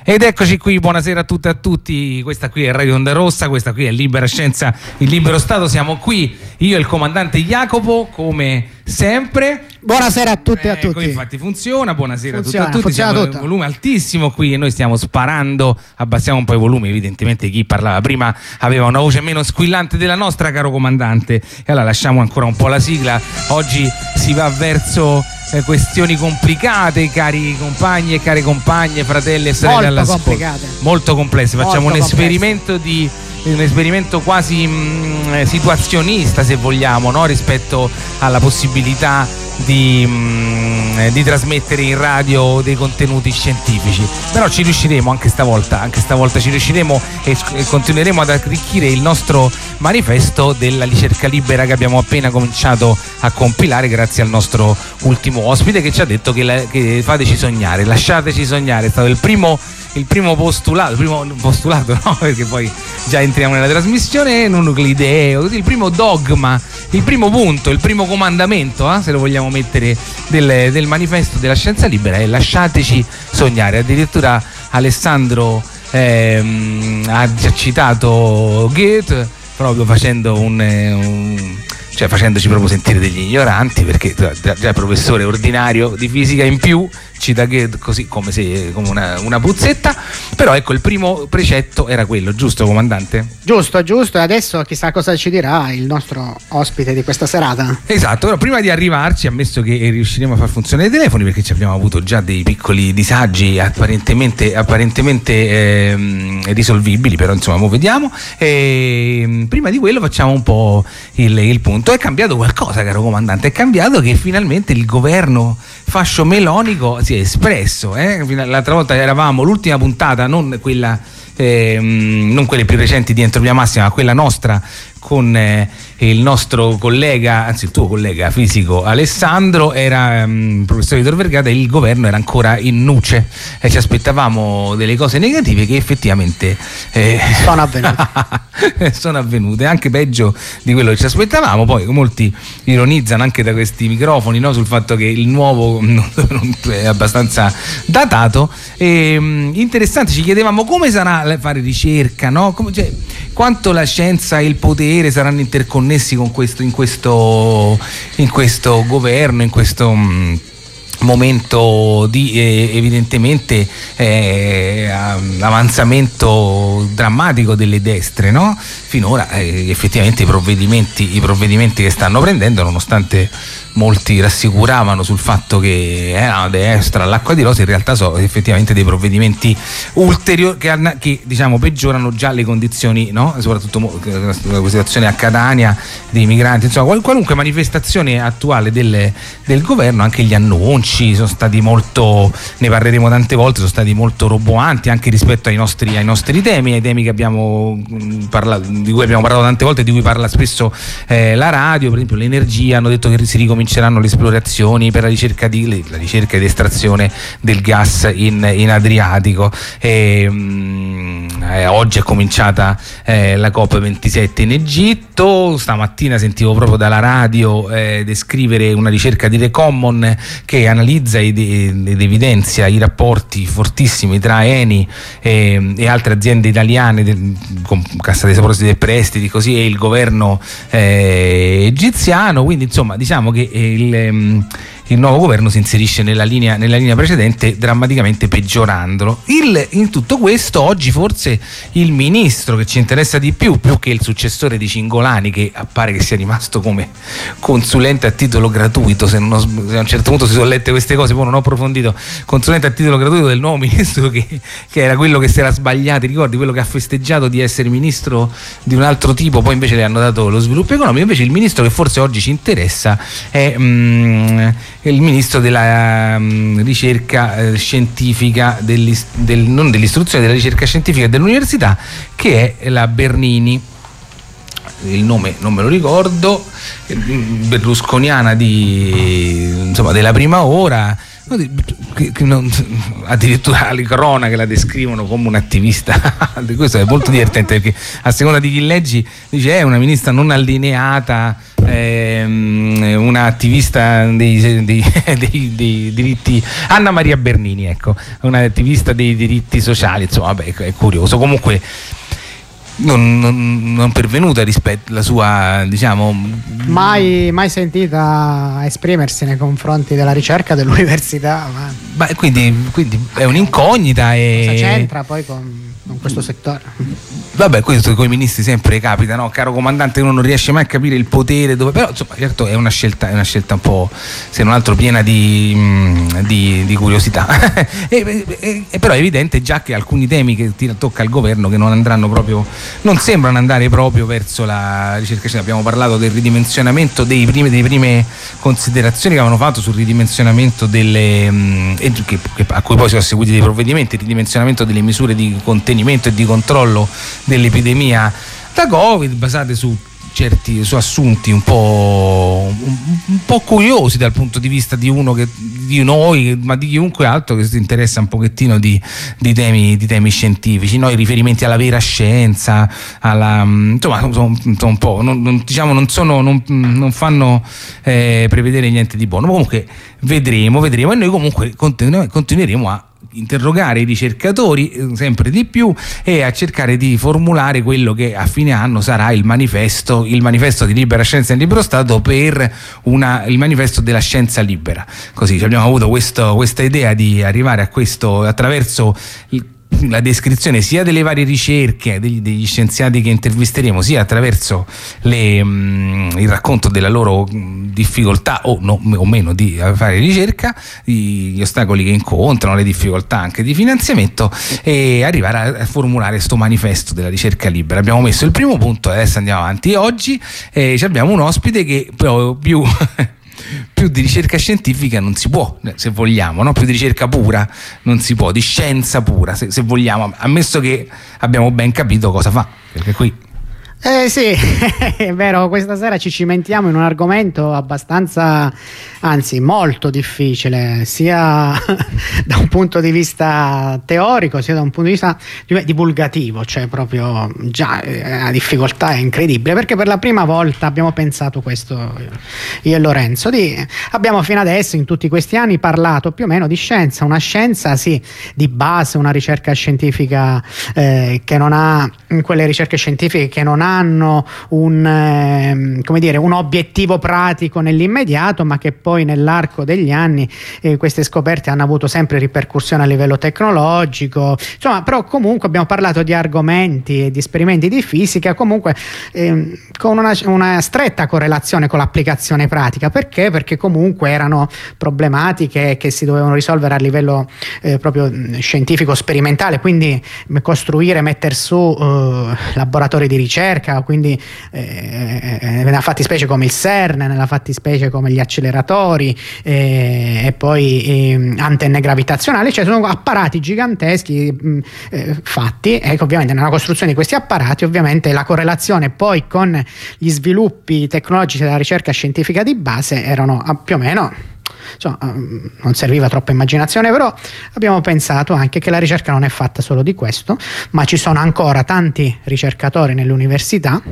Ed eccoci qui, buonasera a tutte e a tutti. Questa qui è Radio Onda Rossa, questa qui è Libera Scienza, il Libero Stato. Siamo qui, io e il comandante Jacopo, come sempre. Buonasera a tutte e a tutti. Infatti funziona, buonasera a tutte e a tutti. Siamo in volume altissimo qui e noi stiamo sparando. Abbassiamo un po' i volumi, evidentemente chi parlava prima aveva una voce meno squillante della nostra, caro comandante. E allora lasciamo ancora un po' la sigla. Oggi si va verso questioni complicate, cari compagni e care compagne, fratelli e sorelle alla scuola. Molto complesse. Facciamo un esperimento quasi situazionista, se vogliamo, no? Rispetto alla possibilità di trasmettere in radio dei contenuti scientifici. Però ci riusciremo anche stavolta ci riusciremo e continueremo ad arricchire il nostro manifesto della ricerca libera che abbiamo appena cominciato a compilare grazie al nostro ultimo ospite che ci ha detto che fateci sognare, lasciateci sognare. È stato il primo postulato, no? Perché poi già entriamo nella trasmissione, un nucleideo, il primo dogma, il primo punto, il primo comandamento, se lo vogliamo mettere, del manifesto della scienza libera è lasciateci sognare. Addirittura Alessandro ha citato Goethe proprio facendoci proprio sentire degli ignoranti, perché già il professore ordinario di fisica in più cita Goethe così come una puzzetta. Però ecco, il primo precetto era quello, giusto comandante? Giusto, e adesso chissà cosa ci dirà il nostro ospite di questa serata. Esatto, però prima di arrivarci, ammesso che riusciremo a far funzionare i telefoni, perché ci abbiamo avuto già dei piccoli disagi apparentemente risolvibili, però insomma mo vediamo. Prima di quello facciamo un po' il punto. È cambiato qualcosa, caro comandante, è cambiato che finalmente il governo fascio melonico si è espresso. L'altra volta eravamo, l'ultima puntata, non quelle più recenti di Entropia Massima, ma quella nostra con il nostro collega, anzi il tuo collega fisico Alessandro, era professore di Tor Vergata, e il governo era ancora in nuce e ci aspettavamo delle cose negative che effettivamente sono avvenute, anche peggio di quello che ci aspettavamo. Poi molti ironizzano anche da questi microfoni, no, sul fatto che il nuovo è abbastanza datato. Interessante, ci chiedevamo come sarà fare ricerca, no? Quanto la scienza e il potere saranno interconnessi in questo governo, in questo momento di evidentemente avanzamento drammatico delle destre, no? Finora effettivamente i provvedimenti che stanno prendendo, nonostante molti rassicuravano sul fatto che a destra all'acqua di rose, in realtà sono effettivamente dei provvedimenti ulteriori che diciamo peggiorano già le condizioni, no? Soprattutto la situazione a Catania dei migranti, insomma qualunque manifestazione attuale del governo. Anche gli annunci sono stati molto, ne parleremo tante volte, sono stati molto roboanti anche rispetto ai nostri temi, ai temi che abbiamo parlato, di cui abbiamo parlato tante volte, di cui parla spesso la radio. Per esempio l'energia, hanno detto che si ricominceranno le esplorazioni per la ricerca ed estrazione del gas in Adriatico. Oggi è cominciata la COP27 in Egitto. Stamattina sentivo proprio dalla radio descrivere una ricerca di The Common che analizza ed evidenzia i rapporti fortissimi tra Eni e altre aziende italiane, con Cassa dei Depositi e Prestiti, così, e il governo egiziano. Quindi insomma diciamo che il nuovo governo si inserisce nella linea precedente, drammaticamente peggiorandolo. In tutto questo oggi forse il ministro che ci interessa di più che il successore di Cingolani, che appare che sia rimasto come consulente a titolo gratuito, se a un certo punto si sono lette queste cose, poi non ho approfondito, consulente a titolo gratuito del nuovo ministro che era quello che si era sbagliato, ricordi, quello che ha festeggiato di essere ministro di un altro tipo, poi invece le hanno dato lo sviluppo economico. Invece il ministro che forse oggi ci interessa è il ministro della ricerca scientifica, non dell'istruzione, della ricerca scientifica e dell'università, che è la Bernini. Il nome non me lo ricordo, berlusconiana della prima ora, addirittura le cronache la descrivono come un attivista. Questo è molto divertente, perché a seconda di chi leggi dice è una ministra non allineata, una attivista dei diritti, Anna Maria Bernini, ecco, una attivista dei diritti sociali, insomma, vabbè, è curioso. Comunque non pervenuta rispetto alla sua, diciamo, mai sentita esprimersi nei confronti della ricerca dell'università, quindi è un'incognita. Cosa c'entra poi con questo settore? Vabbè, questo con i ministri sempre capita, no? Caro comandante, uno non riesce mai a capire il potere dove, però insomma, certo è una scelta un po', se non altro, piena di curiosità. Però è evidente già che alcuni temi che tocca al governo che non sembrano andare proprio verso la ricerca. Abbiamo parlato del ridimensionamento delle prime considerazioni che avevano fatto sul ridimensionamento a cui poi sono seguiti dei provvedimenti, il ridimensionamento delle misure di contenimento e di controllo dell'epidemia da Covid, basate su assunti un po' curiosi dal punto di vista di noi, ma di chiunque altro che si interessa un pochettino di temi scientifici, no? I riferimenti alla vera scienza, insomma un po', non fanno prevedere niente di buono. Comunque vedremo, e noi comunque continueremo a interrogare i ricercatori sempre di più e a cercare di formulare quello che a fine anno sarà il manifesto di libera scienza e libero Stato per il manifesto della scienza libera. Così abbiamo avuto questa idea di arrivare a questo attraverso la descrizione sia delle varie ricerche degli scienziati che intervisteremo, sia attraverso il racconto della loro difficoltà o meno di fare ricerca, gli ostacoli che incontrano, le difficoltà anche di finanziamento, e arrivare a formulare questo manifesto della ricerca libera. Abbiamo messo il primo punto, adesso andiamo avanti. Oggi abbiamo un ospite che però più di ricerca scientifica non si può, se vogliamo, no? Più di ricerca pura non si può, di scienza pura, se vogliamo, ammesso che abbiamo ben capito cosa fa, perché qui sì, è vero, questa sera ci cimentiamo in un argomento abbastanza, anzi molto difficile, sia da un punto di vista teorico sia da un punto di vista divulgativo, cioè proprio già la difficoltà è incredibile, perché per la prima volta abbiamo pensato questo, io e Lorenzo, abbiamo fino adesso in tutti questi anni parlato più o meno di scienza, una scienza sì di base, una ricerca scientifica che non ha, quelle ricerche scientifiche che non hanno un obiettivo pratico nell'immediato, ma che poi nell'arco degli anni queste scoperte hanno avuto sempre ripercussioni a livello tecnologico, insomma. Però comunque abbiamo parlato di argomenti e di esperimenti di fisica comunque con una stretta correlazione con l'applicazione pratica. Perché comunque erano problematiche che si dovevano risolvere a livello proprio scientifico sperimentale, quindi costruire, mettere su laboratori di ricerca, quindi nella fattispecie come il CERN, nella fattispecie come gli acceleratori e poi antenne gravitazionali, cioè sono apparati giganteschi fatti, e ovviamente nella costruzione di questi apparati ovviamente la correlazione poi con gli sviluppi tecnologici della ricerca scientifica di base erano più o meno, insomma, non serviva troppa immaginazione, però abbiamo pensato anche che la ricerca non è fatta solo di questo, ma ci sono ancora tanti ricercatori nelle università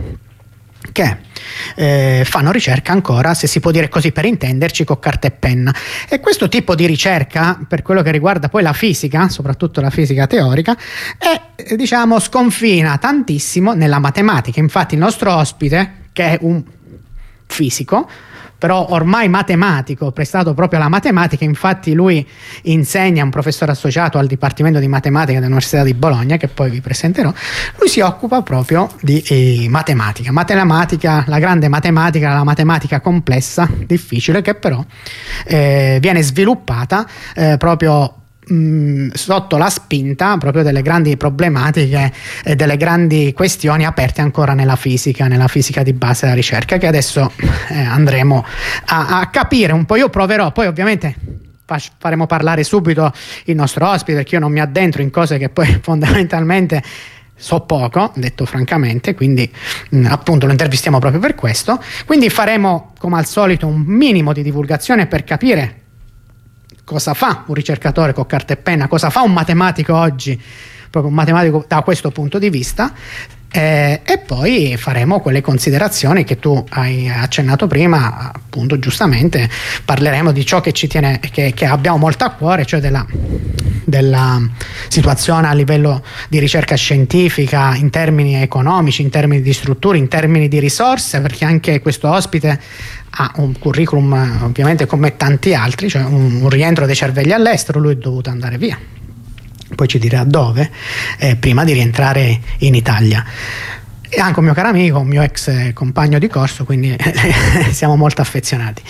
che fanno ricerca ancora, se si può dire così per intenderci, con carta e penna. E questo tipo di ricerca, per quello che riguarda poi la fisica, soprattutto la fisica teorica, sconfina tantissimo nella matematica. Infatti il nostro ospite, che è un fisico, però ormai matematico, prestato proprio alla matematica, infatti lui insegna, un professore associato al Dipartimento di Matematica dell'Università di Bologna, che poi vi presenterò. Lui si occupa proprio di matematica, la grande matematica, la matematica complessa, difficile, che però viene sviluppata proprio sotto la spinta proprio delle grandi problematiche e delle grandi questioni aperte ancora nella fisica di base della ricerca, che adesso andremo a capire un po'. Io proverò, poi ovviamente faremo parlare subito il nostro ospite, perché io non mi addentro in cose che poi fondamentalmente so poco, detto francamente, quindi appunto lo intervistiamo proprio per questo. Quindi faremo come al solito un minimo di divulgazione per capire cosa fa un ricercatore con carta e penna, cosa fa un matematico oggi, proprio un matematico da questo punto di vista. E poi faremo quelle considerazioni che tu hai accennato prima, appunto giustamente parleremo di ciò che ci tiene, che abbiamo molto a cuore, cioè della situazione a livello di ricerca scientifica in termini economici, in termini di strutture, in termini di risorse, perché anche questo ospite ha un curriculum ovviamente come tanti altri, cioè un rientro dei cervelli all'estero. Lui è dovuto andare via, poi ci dirà dove, prima di rientrare in Italia. E anche un mio caro amico, un mio ex compagno di corso, quindi siamo molto affezionati.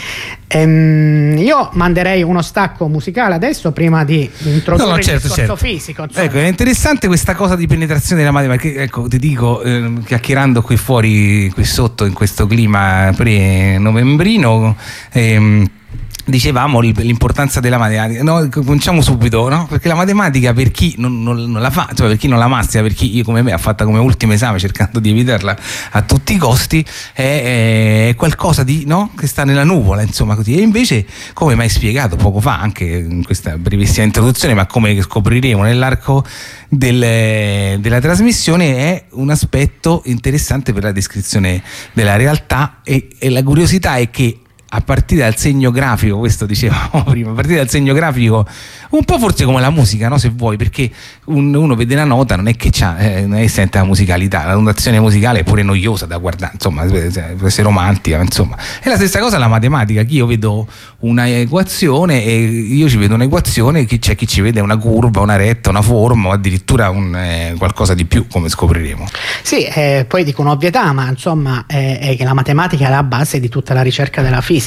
Io manderei uno stacco musicale adesso prima di introdurre il discorso fisico. Insomma. Ecco, è interessante questa cosa di penetrazione della matematica. Ecco, ti dico, chiacchierando qui fuori, qui sotto, in questo clima pre-novembrino, dicevamo l'importanza della matematica. No, cominciamo subito, no? Perché la matematica, per chi non la fa, cioè per chi non la mastica, per chi come me ha fatta come ultimo esame cercando di evitarla a tutti i costi, è qualcosa di, no? Che sta nella nuvola, insomma, così. E invece, come mi hai spiegato poco fa, anche in questa brevissima introduzione, ma come scopriremo nell'arco della trasmissione, è un aspetto interessante per la descrizione della realtà, e la curiosità è che a partire dal segno grafico, questo dicevamo prima, a partire dal segno grafico, un po' forse come la musica, no? Se vuoi, perché uno vede la nota, non è che non è che sente la musicalità, la notazione musicale è pure noiosa da guardare, insomma, può essere romantica, insomma. È la stessa cosa la matematica, che io vedo una equazione e io ci vedo un'equazione, c'è chi ci vede una curva, una retta, una forma, o addirittura qualcosa di più, come scopriremo. Sì, poi dico un'ovvietà, ma insomma è che la matematica è la base di tutta la ricerca della fisica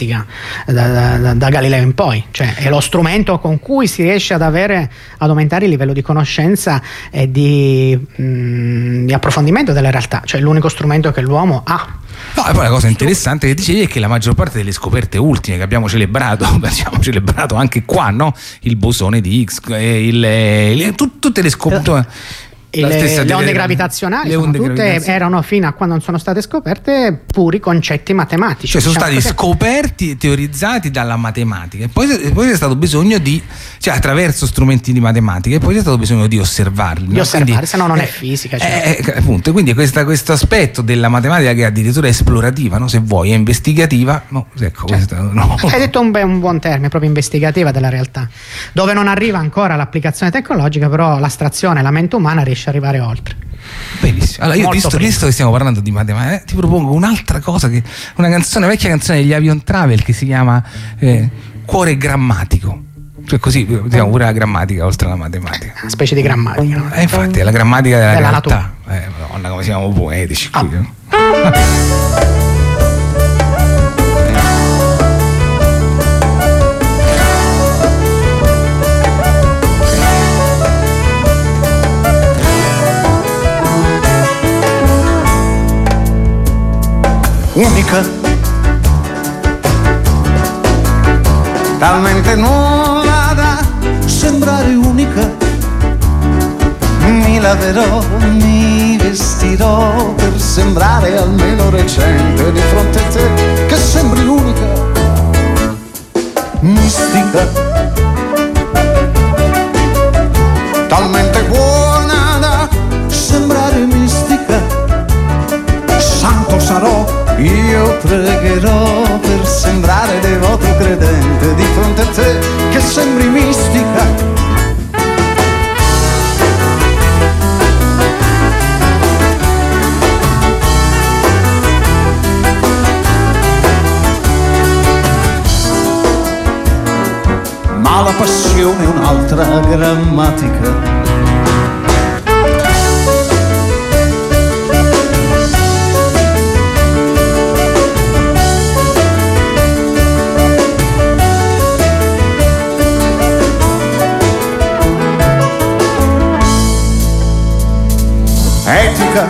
da Galileo in poi, cioè è lo strumento con cui si riesce ad aumentare il livello di conoscenza e di approfondimento della realtà, cioè l'unico strumento che l'uomo ha. No, e poi la cosa interessante che dicevi è che la maggior parte delle scoperte ultime che abbiamo celebrato anche qua, no? Il bosone di Higgs, tutte le scoperte. Le onde gravitazionali erano, fino a quando non sono state scoperte, puri concetti matematici. Cioè sono stati scoperti e teorizzati dalla matematica, e poi c'è stato bisogno cioè attraverso strumenti di matematica, e poi c'è stato bisogno di osservarli. Di osservare, se no non è fisica. Appunto, quindi questo aspetto della matematica, che addirittura è esplorativa, no? Se vuoi, è investigativa. No, ecco, certo. Hai detto un buon termine, proprio investigativa della realtà, dove non arriva ancora l'applicazione tecnologica, però l'astrazione, la mente umana riesce a arrivare oltre. Benissimo. Allora, io visto che stiamo parlando di matematica, ti propongo un'altra cosa, una vecchia canzone degli Avion Travel, che si chiama Cuore grammatico. Cioè così diciamo pure la grammatica oltre alla matematica. Una specie di grammatica, no? Infatti è la grammatica della realtà. Madonna, come siamo poetici qui. Unica, talmente nuova da sembrare unica. Mi laverò, mi vestirò per sembrare almeno recente di fronte a te, che sembri unica, mistica, talmente buona da sembrare mistica. Santo sarò, io pregherò per sembrare devoto credente di fronte a te, che sembri mistica. Ma la passione è un'altra grammatica. Etica,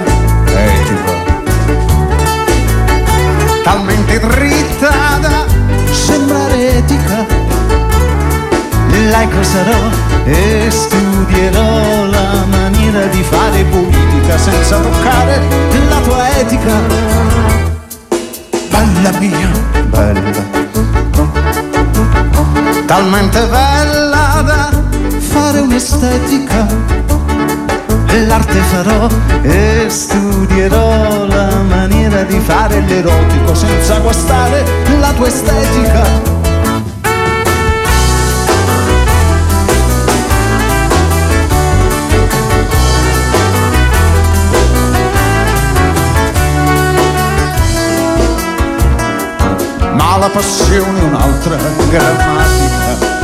talmente dritta da sembrare etica. Laico sarò e studierò la maniera di fare politica senza toccare la tua etica. Bella mia, bella, talmente bella da fare un'estetica. L'arte farò e studierò la maniera di fare l'erotico senza guastare la tua estetica. Ma la passione è un'altra grammatica.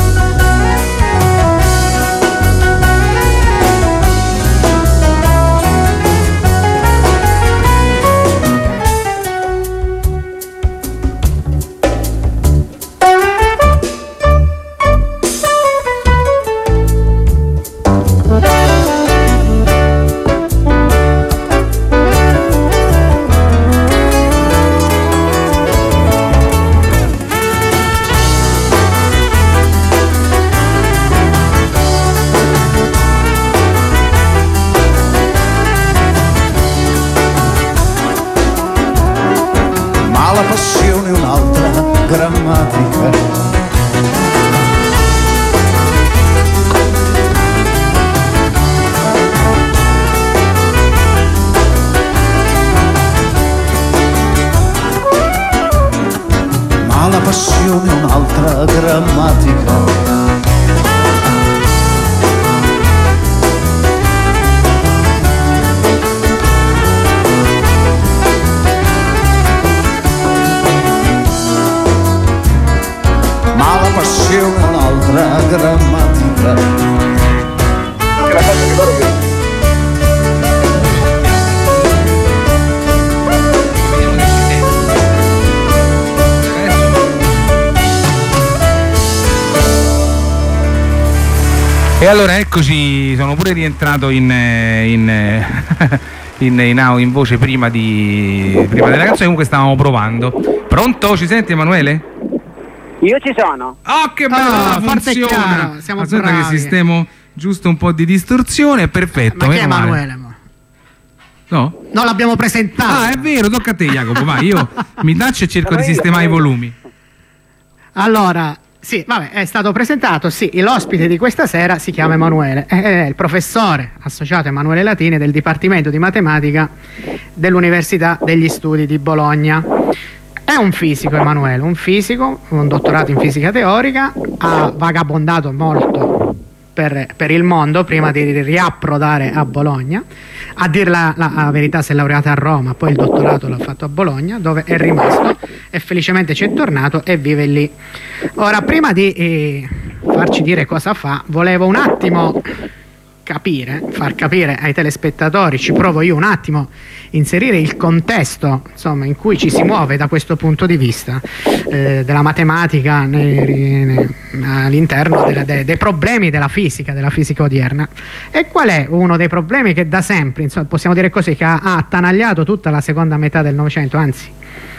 E allora eccoci, sono pure rientrato in voce prima della canzone, comunque stavamo provando. Pronto? Ci senti, Emanuele? Io ci sono. Oh, che bello, funziona. Siamo bravi. Che sistemo giusto un po' di distorsione, perfetto. Ma chi è Emanuele? No? Non l'abbiamo presentato. Ah, è vero, tocca a te, Jacopo, vai, io mi taccio e cerco di sistemare i volumi. Allora, sì, vabbè, è stato presentato, sì, l'ospite di questa sera si chiama Emanuele, è il professore associato Emanuele Latini del Dipartimento di Matematica dell'Università degli Studi di Bologna. È un fisico, Emanuele, un fisico, un dottorato in fisica teorica, ha vagabondato molto per il mondo prima di riapprodare a Bologna. A dire la verità, si è laureato a Roma, poi il dottorato l'ha fatto a Bologna, dove è rimasto e felicemente ci è tornato e vive lì. Ora, prima di farci dire cosa fa, volevo un attimo far capire ai telespettatori, ci provo io un attimo inserire il contesto, insomma, in cui ci si muove da questo punto di vista della matematica all'interno dei problemi della fisica odierna. E qual è uno dei problemi che da sempre, insomma, possiamo dire così, che ha attanagliato tutta la seconda metà del Novecento, anzi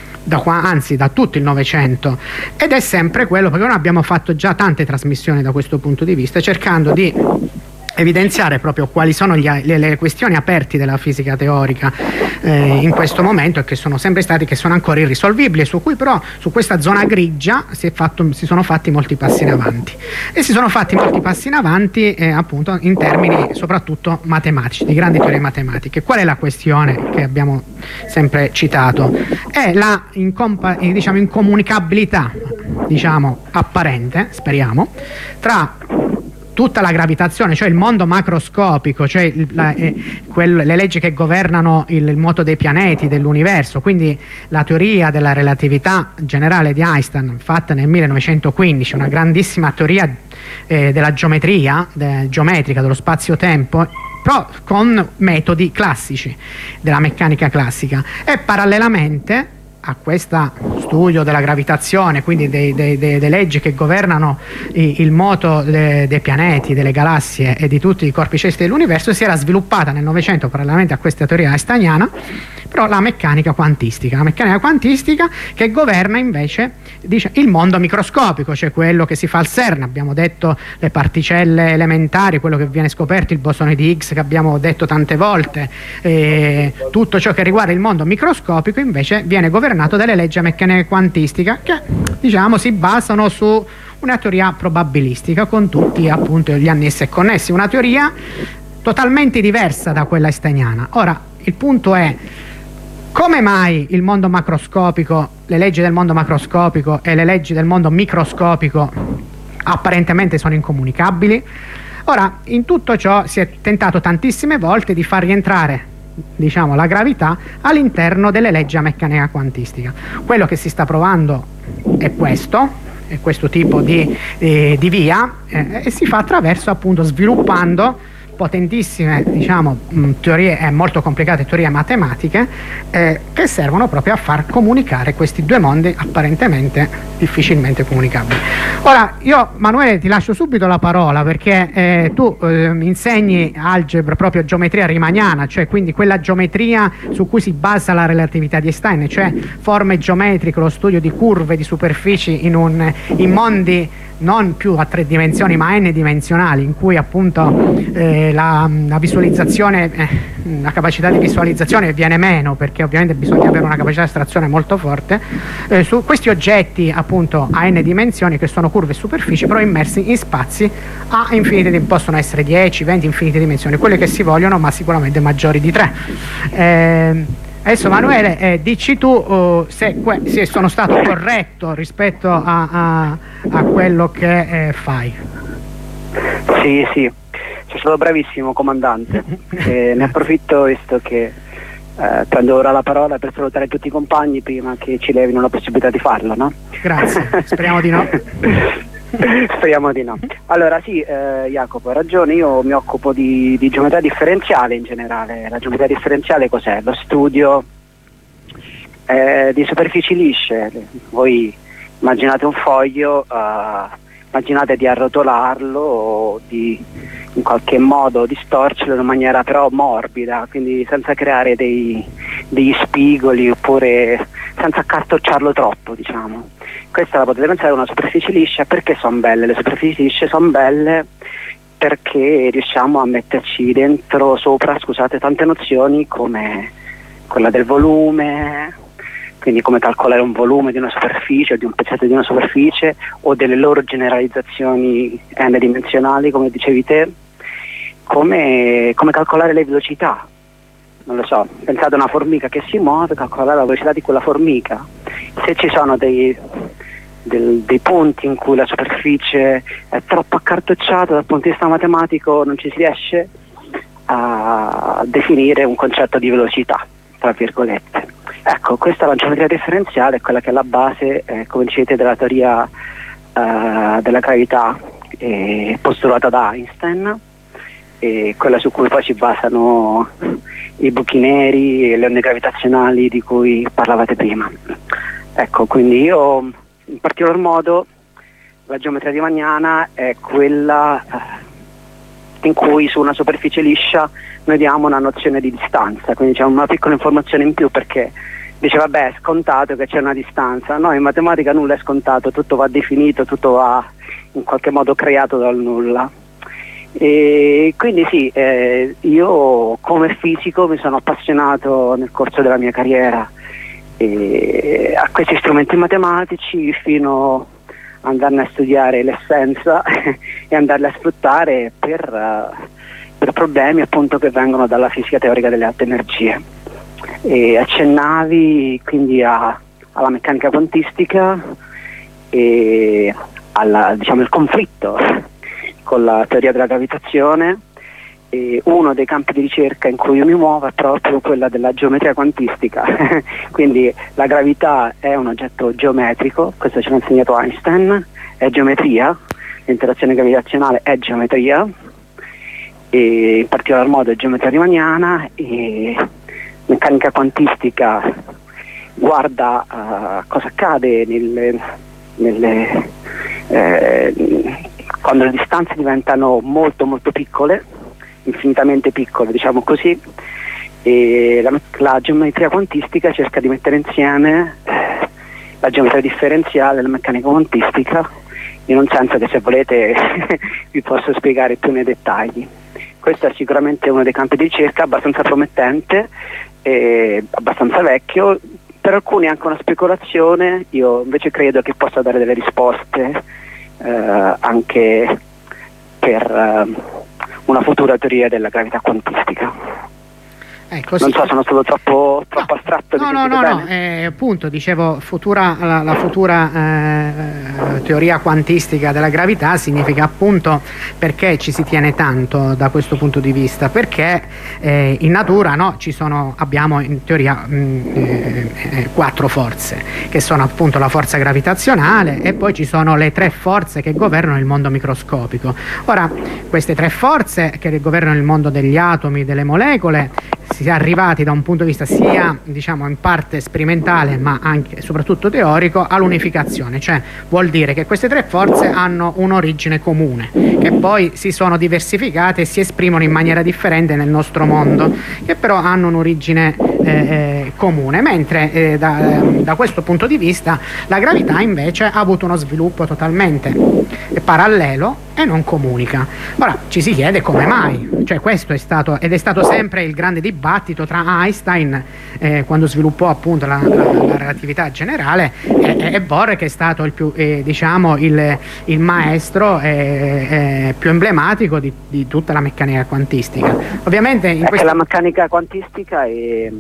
da tutto il Novecento, ed è sempre quello, perché noi abbiamo fatto già tante trasmissioni da questo punto di vista, cercando di evidenziare proprio quali sono le questioni aperte della fisica teorica in questo momento, e che sono sempre stati, che sono ancora irrisolvibili, su cui però, su questa zona grigia, si sono fatti molti passi in avanti, e si sono fatti molti passi in avanti appunto in termini soprattutto matematici, di grandi teorie matematiche. Qual è la questione che abbiamo sempre citato? È la incomunicabilità, diciamo apparente, speriamo, tra tutta la gravitazione, cioè il mondo macroscopico, cioè le leggi che governano il moto dei pianeti, dell'universo, quindi la teoria della relatività generale di Einstein, fatta nel 1915, una grandissima teoria della geometria, geometrica dello spazio-tempo, però con metodi classici della meccanica classica, e parallelamente a questo studio della gravitazione, quindi delle leggi che governano il moto dei pianeti, delle galassie e di tutti i corpi celesti dell'universo, si era sviluppata nel Novecento, parallelamente a questa teoria einsteiniana, però la meccanica quantistica che governa invece il mondo microscopico, cioè quello che si fa al CERN. Abbiamo detto le particelle elementari, quello che viene scoperto, il bosone di Higgs che abbiamo detto tante volte, tutto ciò che riguarda il mondo microscopico invece viene governato nato delle leggi a meccanica quantistica che, diciamo, si basano su una teoria probabilistica con tutti appunto gli annessi e connessi, una teoria totalmente diversa da quella einsteiniana. Ora, il punto è: come mai il mondo macroscopico, le leggi del mondo macroscopico e le leggi del mondo microscopico apparentemente sono incomunicabili? Ora, in tutto ciò si è tentato tantissime volte di far rientrare, diciamo, la gravità all'interno delle leggi a meccanica quantistica. Quello che si sta provando è questo tipo di via, e si fa attraverso, appunto, sviluppando potentissime, diciamo, teorie molto complicate, teorie matematiche, che servono proprio a far comunicare questi due mondi apparentemente difficilmente comunicabili. Ora, io, Manuele, ti lascio subito la parola, perché tu insegni algebra, proprio geometria riemanniana, cioè quindi quella geometria su cui si basa la relatività di Einstein, cioè forme geometriche, lo studio di curve, di superfici in mondi non più a 3 dimensioni ma n dimensionali, in cui appunto la visualizzazione, la capacità di visualizzazione viene meno, perché ovviamente bisogna avere una capacità di astrazione molto forte, su questi oggetti appunto a n dimensioni, che sono curve e superfici, però immersi in spazi a infinite, possono essere 10, 20, infinite dimensioni, quelle che si vogliono, ma sicuramente maggiori di 3. Adesso, Manuele, dici tu se sono stato corretto rispetto a quello che fai. Sì, sei stato bravissimo, comandante. Ne approfitto, visto che prendo ora la parola, per salutare tutti i compagni prima che ci levino la possibilità di farlo, no? Grazie, speriamo di no. Speriamo di no. Allora sì, Jacopo ha ragione, io mi occupo di geometria differenziale in generale. La geometria differenziale cos'è? Lo studio di superfici lisce. Voi immaginate un foglio, immaginate di arrotolarlo o di in qualche modo distorcerlo in maniera però morbida, quindi senza creare degli spigoli, oppure senza accartocciarlo troppo, diciamo. Questa la potete pensare una superficie liscia. Perché sono belle? Le superfici lisce sono belle perché riusciamo a metterci sopra, tante nozioni, come quella del volume, quindi come calcolare un volume di una superficie o di un pezzetto di una superficie, o delle loro generalizzazioni n-dimensionali, come dicevi te, come calcolare le velocità. Non lo so, pensate a una formica che si muove, calcolare la velocità di quella formica. Se ci sono dei punti in cui la superficie è troppo accartocciata dal punto di vista matematico, non ci si riesce a definire un concetto di velocità, tra virgolette. Ecco, questa è la geometria differenziale, quella che è la base, come dicete, della teoria della gravità postulata da Einstein, e quella su cui poi si basano i buchi neri e le onde gravitazionali di cui parlavate prima. Ecco, quindi io, in particolar modo, la geometria riemanniana è quella in cui su una superficie liscia noi diamo una nozione di distanza, quindi c'è una piccola informazione in più, perché dice vabbè, è scontato che c'è una distanza. No, in matematica nulla è scontato, tutto va definito, tutto va in qualche modo creato dal nulla. E quindi sì, io come fisico mi sono appassionato nel corso della mia carriera a questi strumenti matematici, fino ad andarne a studiare l'essenza e andarli a sfruttare per problemi appunto che vengono dalla fisica teorica delle alte energie. E accennavi quindi alla meccanica quantistica e diciamo il conflitto con la teoria della gravitazione, e uno dei campi di ricerca in cui io mi muovo è proprio quella della geometria quantistica. Quindi la gravità è un oggetto geometrico, questo ce l'ha insegnato Einstein, è geometria, l'interazione gravitazionale è geometria, e in particolar modo è geometria riemanniana, e meccanica quantistica guarda cosa accade quando le distanze diventano molto molto piccole, infinitamente piccole, diciamo così, e la geometria quantistica cerca di mettere insieme la geometria differenziale e la meccanica quantistica, in un senso che, se volete, vi posso spiegare più nei dettagli. Questo è sicuramente uno dei campi di ricerca abbastanza promettente e abbastanza vecchio, per alcuni è anche una speculazione. Io invece credo che possa dare delle risposte anche per una futura teoria della gravità quantistica. Ecco, non so, sono stato troppo astratto. No, appunto, dicevo, la futura teoria quantistica della gravità significa appunto, perché ci si tiene tanto da questo punto di vista, perché in natura abbiamo in teoria 4 forze, che sono appunto la forza gravitazionale, e poi ci sono le 3 forze che governano il mondo microscopico. Ora, queste 3 forze che governano il mondo degli atomi, delle molecole, si è arrivati da un punto di vista sia in parte sperimentale ma anche e soprattutto teorico all'unificazione, cioè vuol dire che queste 3 forze hanno un'origine comune, che poi si sono diversificate e si esprimono in maniera differente nel nostro mondo, che però hanno un'origine comune, mentre da questo punto di vista la gravità invece ha avuto uno sviluppo totalmente parallelo e non comunica. Ora ci si chiede come mai, cioè questo è stato sempre il grande dibattito tra Einstein quando sviluppò appunto la relatività generale e Bohr, che è stato il più il maestro più emblematico di tutta la meccanica quantistica. Ovviamente la meccanica quantistica e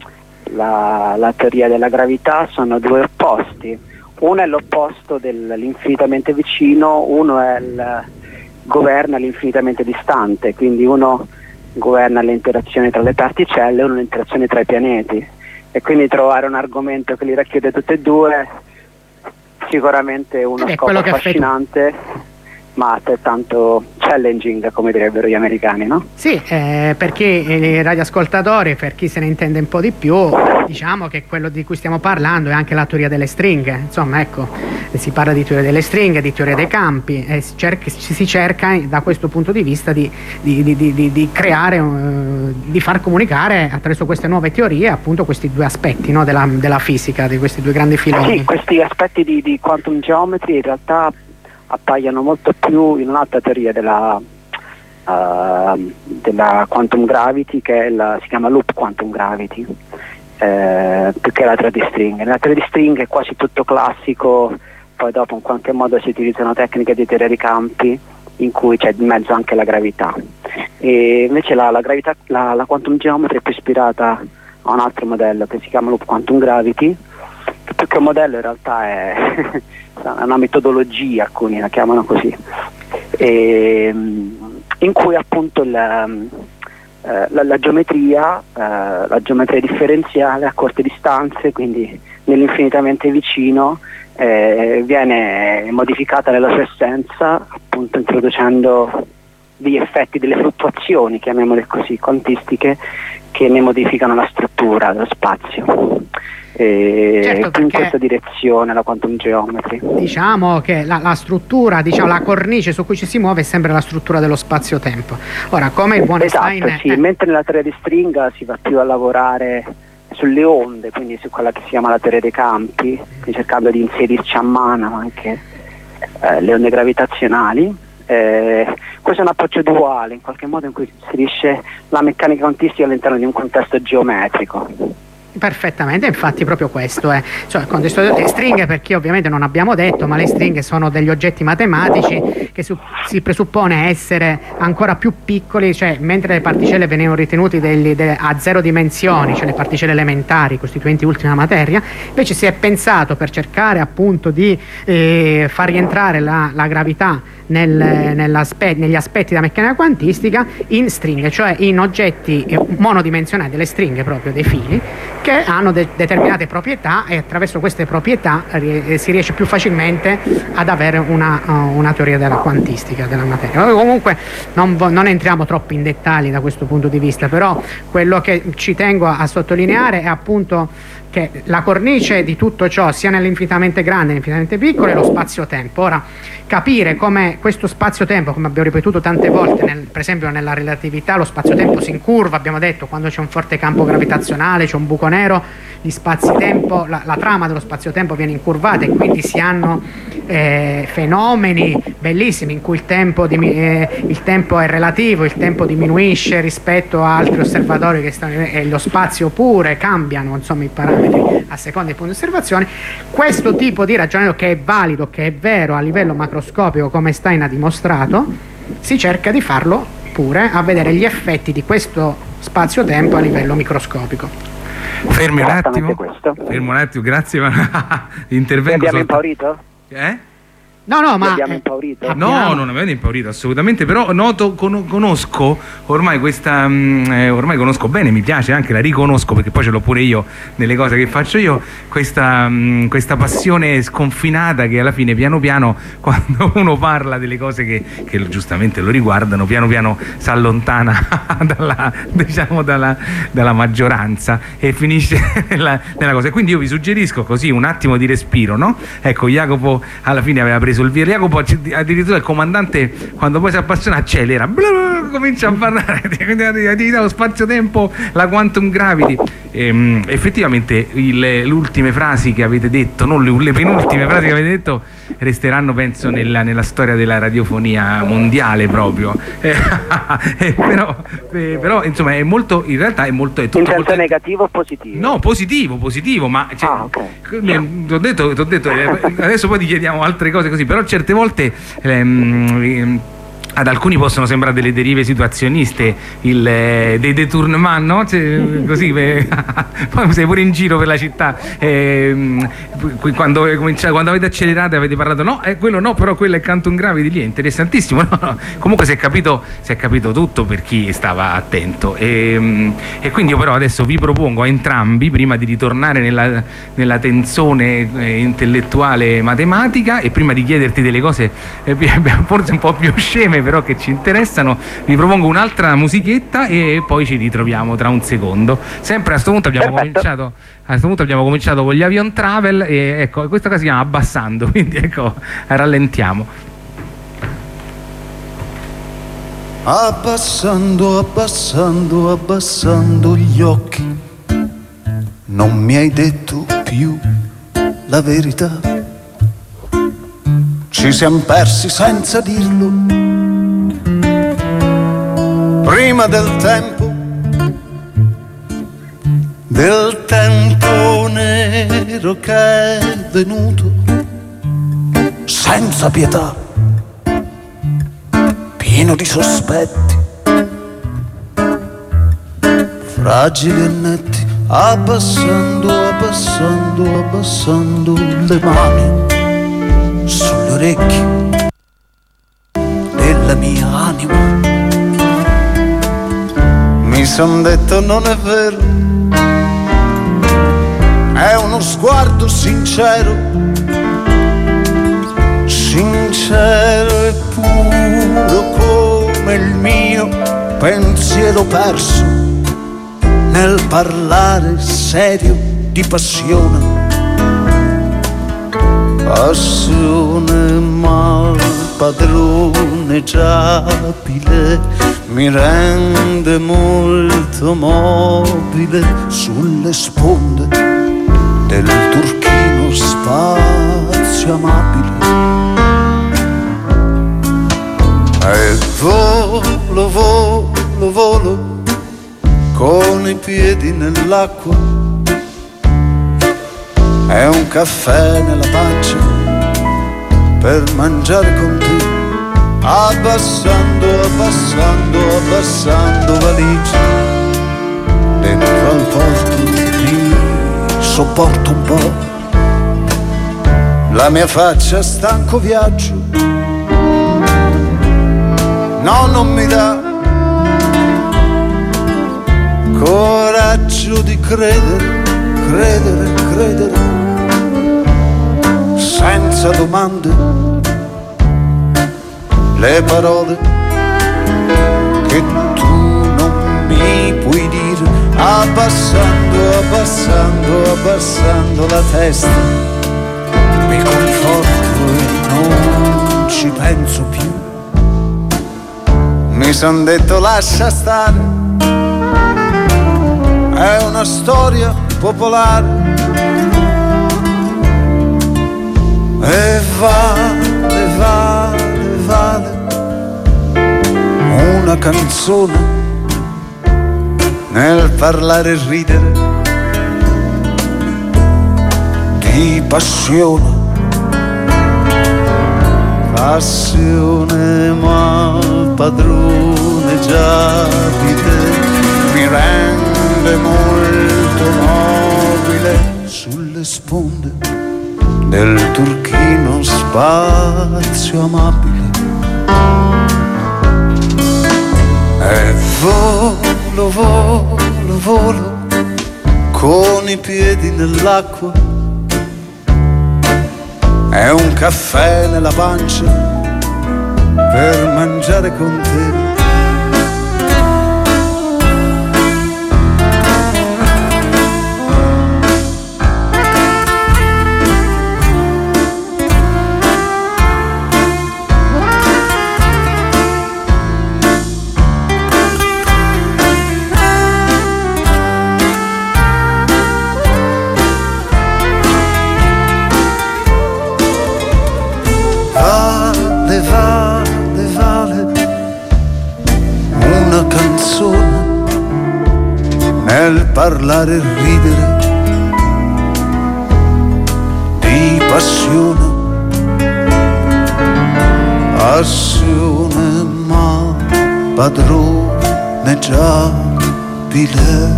la teoria della gravità sono 2 opposti. Uno è l'opposto dell'infinitamente vicino, uno è governa l'infinitamente distante, quindi uno governa le interazioni tra le particelle e uno le interazioni tra i pianeti, e quindi trovare un argomento che li racchiude tutte e 2 sicuramente uno scopo affascinante, ma altrettanto challenging, come direbbero gli americani, no? Sì, per chi i radioascoltatori, per chi se ne intende un po' di più, diciamo che quello di cui stiamo parlando è anche la teoria delle stringhe. Insomma, ecco, si parla di teoria delle stringhe, di teoria dei campi, e si cerca da questo punto di vista di creare, di far comunicare attraverso queste nuove teorie appunto questi 2 aspetti, no, della fisica, di questi 2 grandi filoni. Sì, questi aspetti di quantum geometry in realtà appaiono molto più in un'altra teoria della quantum gravity, che si chiama loop quantum gravity, più che la teoria di stringhe. Nella teoria di stringhe è quasi tutto classico, poi dopo in qualche modo si utilizzano tecniche di teoria dei campi in cui c'è in mezzo anche la gravità, e invece la quantum geometry è più ispirata a un altro modello che si chiama loop quantum gravity, che più che un modello in realtà è una metodologia, alcuni la chiamano così, in cui appunto la geometria differenziale a corte distanze, quindi nell'infinitamente vicino, viene modificata nella sua essenza, appunto introducendo degli effetti, delle fluttuazioni, chiamiamole così, quantistiche, che ne modificano la struttura dello spazio. Certo, in questa direzione la quantum geometry. Diciamo che la struttura, la cornice su cui ci si muove è sempre la struttura dello spazio-tempo. Ora, come il buon Einstein, sì, mentre nella teoria di stringa si va più a lavorare sulle onde, quindi su quella che si chiama la teoria dei campi, cercando di inserirci a mano anche le onde gravitazionali. Questo è un approccio duale, in qualche modo, in cui si inserisce la meccanica quantistica all'interno di un contesto geometrico. Perfettamente, infatti proprio questo è, cioè, il contesto delle stringhe, perché ovviamente non abbiamo detto, ma le stringhe sono degli oggetti matematici che si presuppone essere ancora più piccoli, cioè mentre le particelle venivano ritenute a 0 dimensioni, cioè le particelle elementari costituenti ultima materia, invece si è pensato, per cercare appunto di far rientrare la gravità negli aspetti della meccanica quantistica, in stringhe, cioè in oggetti monodimensionali, delle stringhe proprio, dei fili che hanno determinate proprietà, e attraverso queste proprietà si riesce più facilmente ad avere una teoria della quantistica della materia. Comunque non entriamo troppo in dettagli da questo punto di vista, però quello che ci tengo a sottolineare è appunto che la cornice di tutto ciò, sia nell'infinitamente grande e nell'infinitamente piccolo, è lo spazio-tempo. Ora, capire come questo spazio-tempo, come abbiamo ripetuto tante volte, per esempio nella relatività lo spazio-tempo si incurva, abbiamo detto, quando c'è un forte campo gravitazionale, c'è un buco nero, gli spazi-tempo, la trama dello spazio-tempo viene incurvata, e quindi si hanno fenomeni bellissimi in cui il tempo è relativo, il tempo diminuisce rispetto a altri osservatori che stanno, e lo spazio pure, cambiano insomma i parametri a seconda dei punti di osservazione. Questo tipo di ragionamento, che è valido, che è vero a livello macroscopico come Stein ha dimostrato, si cerca di farlo pure a vedere gli effetti di questo spazio-tempo a livello microscopico. Fermi un attimo, grazie. Intervengo. Abbiamo impaurito? No, ma abbiamo impaurito? No, non avete impaurito assolutamente, però conosco ormai questa ormai conosco bene, mi piace, anche la riconosco perché poi ce l'ho pure io nelle cose che faccio io, questa passione sconfinata che alla fine piano piano, quando uno parla delle cose che giustamente lo riguardano, piano piano si allontana dalla maggioranza e finisce nella cosa. Quindi io vi suggerisco così un attimo di respiro, no? Ecco, Jacopo alla fine aveva preso il via. Jacopo addirittura il comandante, quando poi si appassiona, accelera, comincia a parlare di attività, lo spazio-tempo, la quantum gravity. Effettivamente le ultime frasi che avete detto, non le penultime frasi che avete detto, resteranno penso nella storia della radiofonia mondiale proprio. Però insomma è molto, in realtà è molto, è tutto in senso negativo o positivo? No, positivo, ma okay. T'ho detto adesso poi ti chiediamo altre cose così, però certe volte ad alcuni possono sembrare delle derive situazioniste, dei détournement, no? Così poi sei pure in giro per la città, quando avete accelerato e avete parlato quello no, però quello è quantum gravity, lì è interessantissimo, no? Comunque si è capito tutto per chi stava attento, e quindi io però adesso vi propongo a entrambi, prima di ritornare nella tensone intellettuale matematica e prima di chiederti delle cose forse un po' più sceme però che ci interessano, vi propongo un'altra musichetta e poi ci ritroviamo tra un secondo. Sempre a questo punto abbiamo cominciato con gli Avion Travel e ecco, questa cosa si chiama Abbassando, quindi ecco, rallentiamo. Abbassando gli occhi, non mi hai detto più la verità. Ci siamo persi senza dirlo, prima del tempo nero che è venuto senza pietà, pieno di sospetti, fragili e netti, abbassando le mani sulle orecchie della mia anima. Mi son detto non è vero, è uno sguardo sincero e puro come il mio pensiero perso nel parlare serio di passione mal padroneggiabile, mi rende molto mobile sulle sponde del turchino spazio amabile. E volo con i piedi nell'acqua, è un caffè nella pancia per mangiare con te, abbassando valigie dentro al porto, mi sopporto un po' la mia faccia stanco viaggio, no, non mi dà coraggio di credere senza domande le parole che tu non mi puoi dire, abbassando la testa mi conforto e non ci penso più. Mi son detto lascia stare, è una storia popolare, E vale una canzone nel parlare e ridere di passione, ma padroneggiabile mi rende molto nobile sulle sponde del turchino spazio amabile. E volo con i piedi nell'acqua, è un caffè nella pancia per mangiare con te. Nel parlare e ridere di passione, ma padroneggiabile.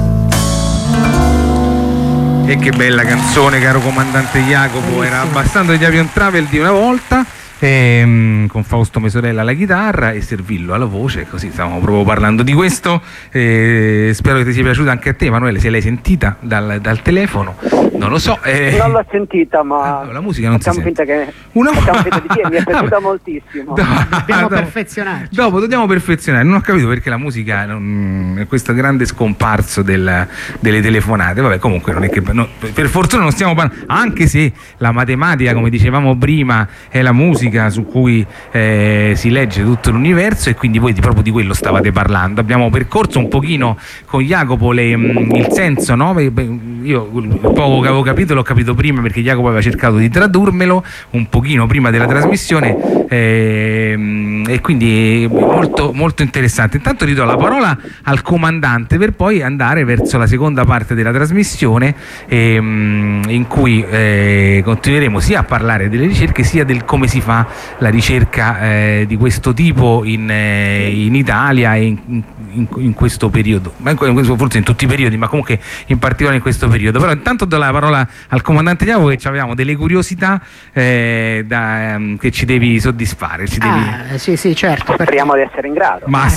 E che bella canzone, caro comandante Jacopo, era abbastanza di Avion Travel di una volta. Con Fausto Mesorella alla chitarra e Servillo alla voce, così stavamo proprio parlando di questo. Spero che ti sia piaciuta anche a te, Emanuele, se l'hai sentita dal telefono, non lo so. Non l'ho sentita, ma la musica non si sente. Facciamo finta di che mi è piaciuta moltissimo. Dobbiamo perfezionarci. Dopo dobbiamo perfezionare. Non ho capito perché la musica è questo grande scomparso delle telefonate. Vabbè, comunque non è che per fortuna non stiamo parlando, anche se la matematica, come dicevamo prima, è la musica su cui si legge tutto l'universo, e quindi voi proprio di quello stavate parlando. Abbiamo percorso un pochino con Jacopo il senso, no? Io poco che avevo capito l'ho capito prima perché Jacopo aveva cercato di tradurmelo un pochino prima della trasmissione, e quindi molto, molto interessante. Intanto ridò la parola al comandante per poi andare verso la seconda parte della trasmissione, in cui continueremo sia a parlare delle ricerche sia del come si fa la ricerca di questo tipo in Italia e in questo periodo, forse in tutti i periodi, ma comunque in particolare in questo periodo. Però intanto do la parola al comandante Jacopo, che avevamo delle curiosità che ci devi soddisfare. Sì, certo. Speriamo di essere in grado. Ma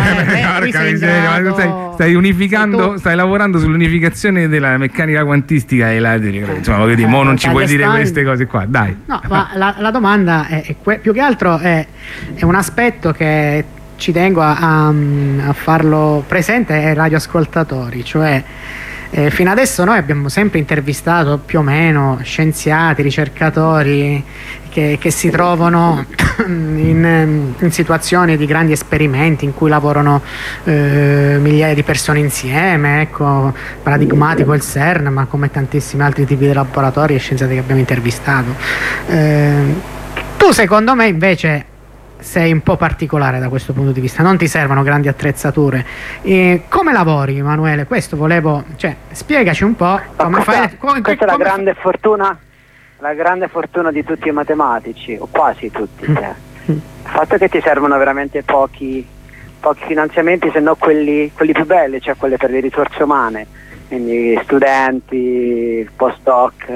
stai unificando, stai lavorando sull'unificazione della meccanica quantistica e insomma, non ci puoi dire queste cose qua, dai. No, ma la domanda è più che altro è un aspetto che ci tengo a farlo presente ai radioascoltatori, cioè fino adesso noi abbiamo sempre intervistato più o meno scienziati, ricercatori che si trovano in situazioni di grandi esperimenti in cui lavorano migliaia di persone insieme, ecco, paradigmatico il CERN, ma come tantissimi altri tipi di laboratori e scienziati che abbiamo intervistato. Tu secondo me invece sei un po' particolare da questo punto di vista, non ti servono grandi attrezzature. Come lavori, Emanuele? Questo volevo, spiegaci un po' come fai. Questa è la grande fortuna di tutti i matematici, o quasi tutti. Il fatto è che ti servono veramente pochi finanziamenti, se no quelli più belli, cioè quelli per le risorse umane, quindi studenti, postdoc.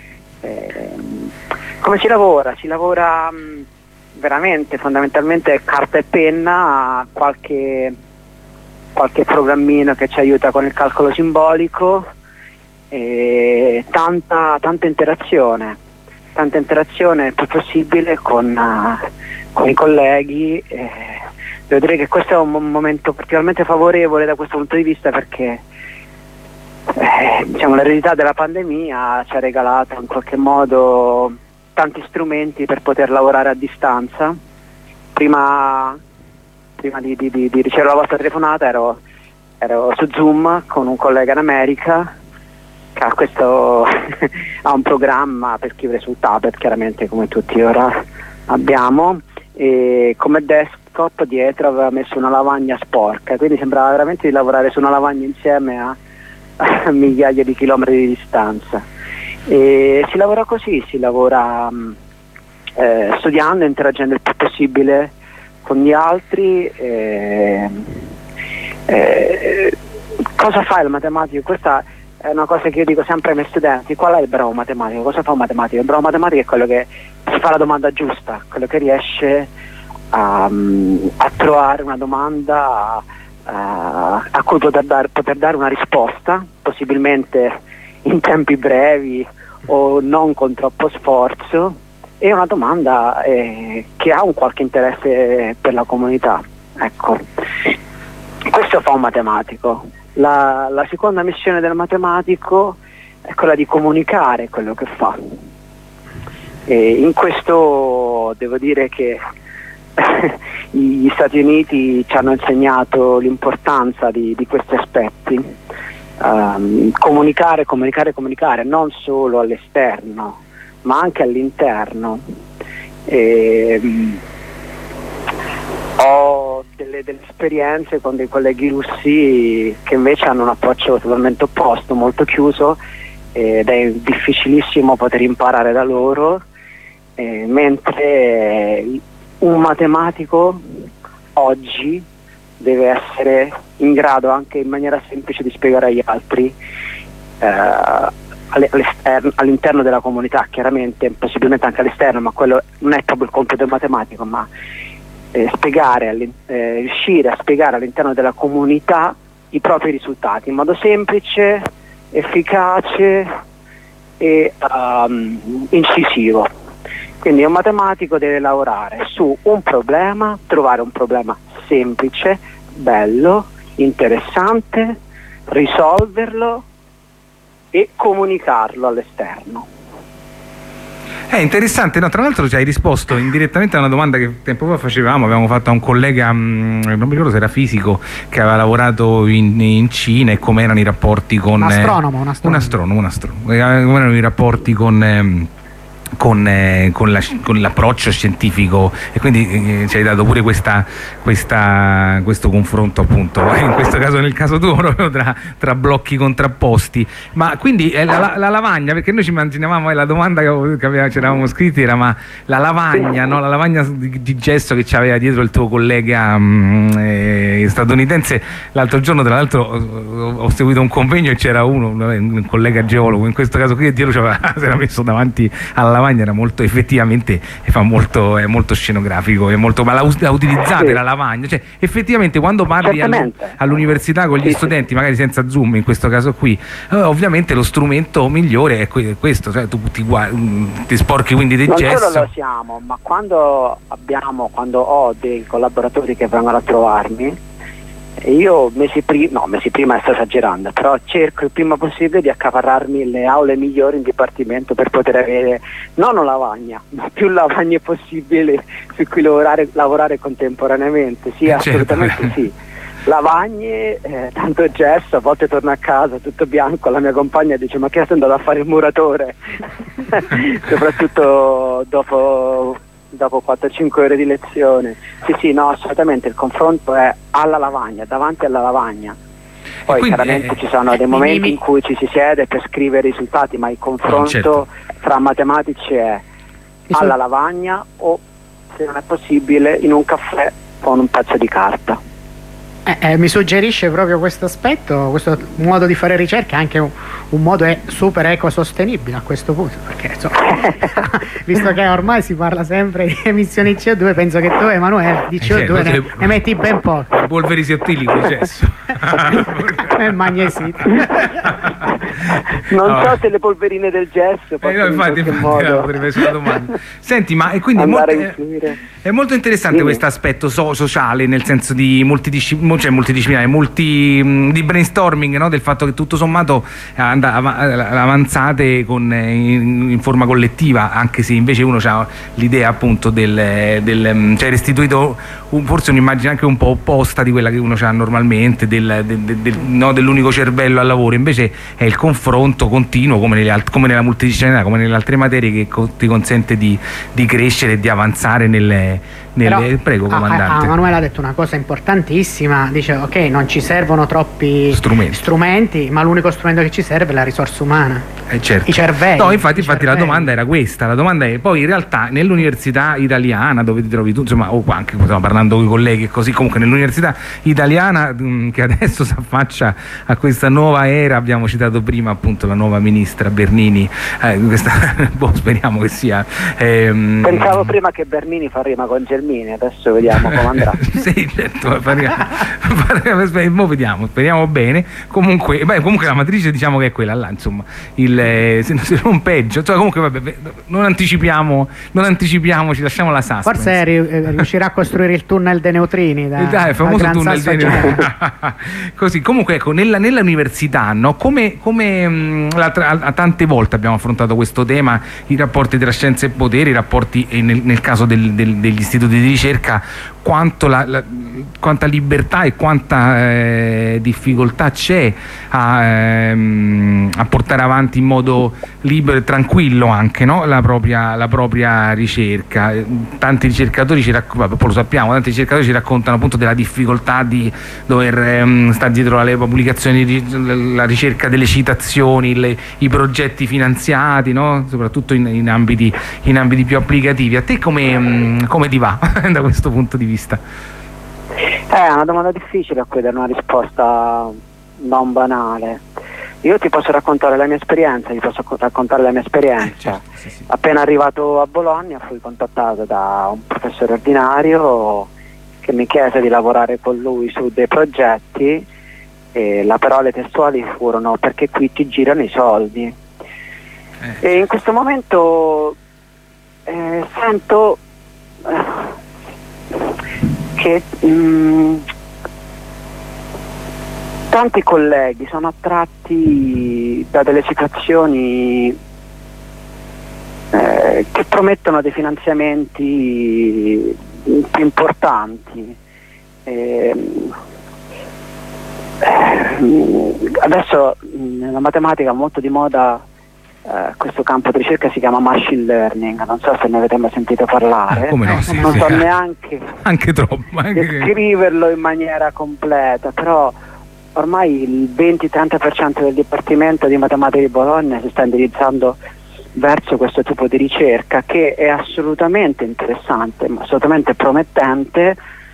Come si lavora? Si lavora veramente fondamentalmente carta e penna, qualche programmino che ci aiuta con il calcolo simbolico, e tanta interazione il più possibile con i colleghi. Devo dire che questo è un momento particolarmente favorevole da questo punto di vista, perché l'eredità della pandemia ci ha regalato in qualche modo tanti strumenti per poter lavorare a distanza. Prima di ricevere la vostra telefonata ero su Zoom con un collega in America questo ha un programma per scrivere sul tablet, chiaramente come tutti ora abbiamo, e come desktop dietro aveva messo una lavagna sporca, quindi sembrava veramente di lavorare su una lavagna insieme a migliaia di chilometri di distanza. E si lavora così, si lavora studiando, interagendo il più possibile con gli altri. Cosa fa il matematico? Questa è una cosa che io dico sempre ai miei studenti: qual è il bravo matematico? Cosa fa un matematico? Il bravo matematico è quello che si fa la domanda giusta, quello che riesce a trovare una domanda a cui poter dare una risposta, possibilmente in tempi brevi o non con troppo sforzo, e una domanda che ha un qualche interesse per la comunità. Ecco, questo fa un matematico. La seconda missione del matematico è quella di comunicare quello che fa, e in questo devo dire che gli Stati Uniti ci hanno insegnato l'importanza di questi aspetti. Comunicare, non solo all'esterno ma anche all'interno. Ho delle esperienze con dei colleghi russi che invece hanno un approccio totalmente opposto, molto chiuso, ed è difficilissimo poter imparare da loro, mentre un matematico oggi deve essere in grado anche in maniera semplice di spiegare agli altri all'interno della comunità, chiaramente, possibilmente anche all'esterno, ma quello non è proprio il compito del matematico, ma riuscire a spiegare all'interno della comunità i propri risultati in modo semplice, efficace e incisivo. Quindi un matematico deve lavorare su un problema, trovare un problema semplice, bello, interessante, risolverlo e comunicarlo all'esterno. È interessante, no? Tra l'altro ci hai risposto indirettamente a una domanda che tempo fa avevamo fatto a un collega, non mi ricordo se era fisico, che aveva lavorato in Cina, e come erano i rapporti con... Un astronomo. Come erano i rapporti con l'approccio scientifico, e quindi ci hai dato pure questo confronto, appunto, in questo caso, nel caso tuo, proprio tra blocchi contrapposti. Ma quindi la lavagna, perché noi ci immaginavamo, la domanda che ci eravamo scritti era: ma la lavagna, no? La lavagna di gesso che c'aveva dietro il tuo collega statunitense. L'altro giorno, tra l'altro, ho seguito un convegno e c'era un collega geologo, in questo caso qui, e dietro si era messo davanti alla lavagna, era molto, effettivamente è molto scenografico, ma la utilizzate la lavagna, cioè effettivamente quando parli all'università con gli studenti, magari senza Zoom in questo caso qui, ovviamente lo strumento migliore è questo, cioè tu ti sporchi quindi del gesso. Non solo lo siamo, ma quando ho dei collaboratori che vengono a trovarmi, io mesi prima sto esagerando, però cerco il prima possibile di accaparrarmi le aule migliori in dipartimento per poter avere non una lavagna, ma più lavagne possibili su cui lavorare contemporaneamente. Sì, assolutamente sì. Lavagne, tanto gesso, a volte torno a casa tutto bianco, la mia compagna dice: ma che sei andato a fare il muratore? Soprattutto dopo 4-5 ore di lezione. Sì, no, assolutamente il confronto è alla lavagna, davanti alla lavagna. Poi quindi, chiaramente ci sono dei momenti in cui ci si siede per scrivere i risultati, ma il confronto fra matematici è alla lavagna, o, se non è possibile, in un caffè con un pezzo di carta. Mi suggerisce proprio questo aspetto, questo modo di fare ricerca, anche un modo super ecosostenibile a questo punto, perché insomma, visto che ormai si parla sempre di emissioni CO2, penso che tu, Emanuele, di CO2 ne metti ben poco. Polveri sottili con gesso. E magnesite. Non so se le polverine del gesso infatti potrebbe essere una domanda. Senti, ma e quindi è molto interessante questo aspetto sociale, nel senso di multidisciplinare, di brainstorming, no? Del fatto che tutto sommato avanzate in forma collettiva, anche se invece uno ha l'idea appunto cioè restituito forse un'immagine anche un po' opposta di quella che uno ha normalmente dell'unico cervello al lavoro. Invece è il confronto continuo come nella multidisciplinarietà, come nelle altre materie, che ti consente di crescere e di avanzare prego comandante. Manuela ha detto una cosa importantissima, dice ok, non ci servono troppi strumenti, ma l'unico strumento che ci serve è la risorsa umana, certo. I cervelli. No, infatti la domanda era questa, la domanda è poi in realtà nell'università italiana dove ti trovi tu, insomma, o anche stiamo parlando con i colleghi, così comunque nell'università italiana che adesso si affaccia a questa nuova era, abbiamo citato prima appunto la nuova ministra Bernini, speriamo che sia pensavo prima che Bernini fa rima con Gelmini, adesso vediamo come andrà. Sì, certo, vediamo, speriamo bene. Comunque la matrice diciamo che è quella là, insomma, se non peggio, cioè, comunque vabbè, non anticipiamoci, lasciamo la suspense. Forse riuscirà a costruire il tunnel dei neutrini, il famoso tunnel dei neutrini. Così, comunque ecco, nell'università, no, come tante volte abbiamo affrontato questo tema, i rapporti tra scienza e potere, i rapporti nel caso degli istituti di ricerca, quanta libertà e quanta difficoltà c'è a portare avanti in modo libero e tranquillo anche, no? la propria ricerca. Tanti ricercatori poi lo sappiamo, tanti ricercatori ci raccontano appunto della difficoltà di dover stare dietro alle pubblicazioni, la ricerca delle citazioni, i progetti finanziati, no? Soprattutto in ambiti più applicativi. A te come ti va da questo punto di vista? È una domanda difficile a cui dare una risposta non banale. Io ti posso raccontare la mia esperienza, Certo, sì. Appena arrivato a Bologna fui contattato da un professore ordinario che mi chiese di lavorare con lui su dei progetti, e le parole testuali furono: perché qui ti girano i soldi. E in questo momento sento che tanti colleghi sono attratti da delle situazioni che promettono dei finanziamenti più importanti. Adesso nella matematica molto di moda questo campo di ricerca si chiama machine learning, non so se ne avete mai sentito parlare. Come no, sì, non so neanche anche troppo descriverlo in maniera completa, però ormai il 20-30% del Dipartimento di Matematica di Bologna si sta indirizzando verso questo tipo di ricerca, che è assolutamente interessante, ma assolutamente promettente.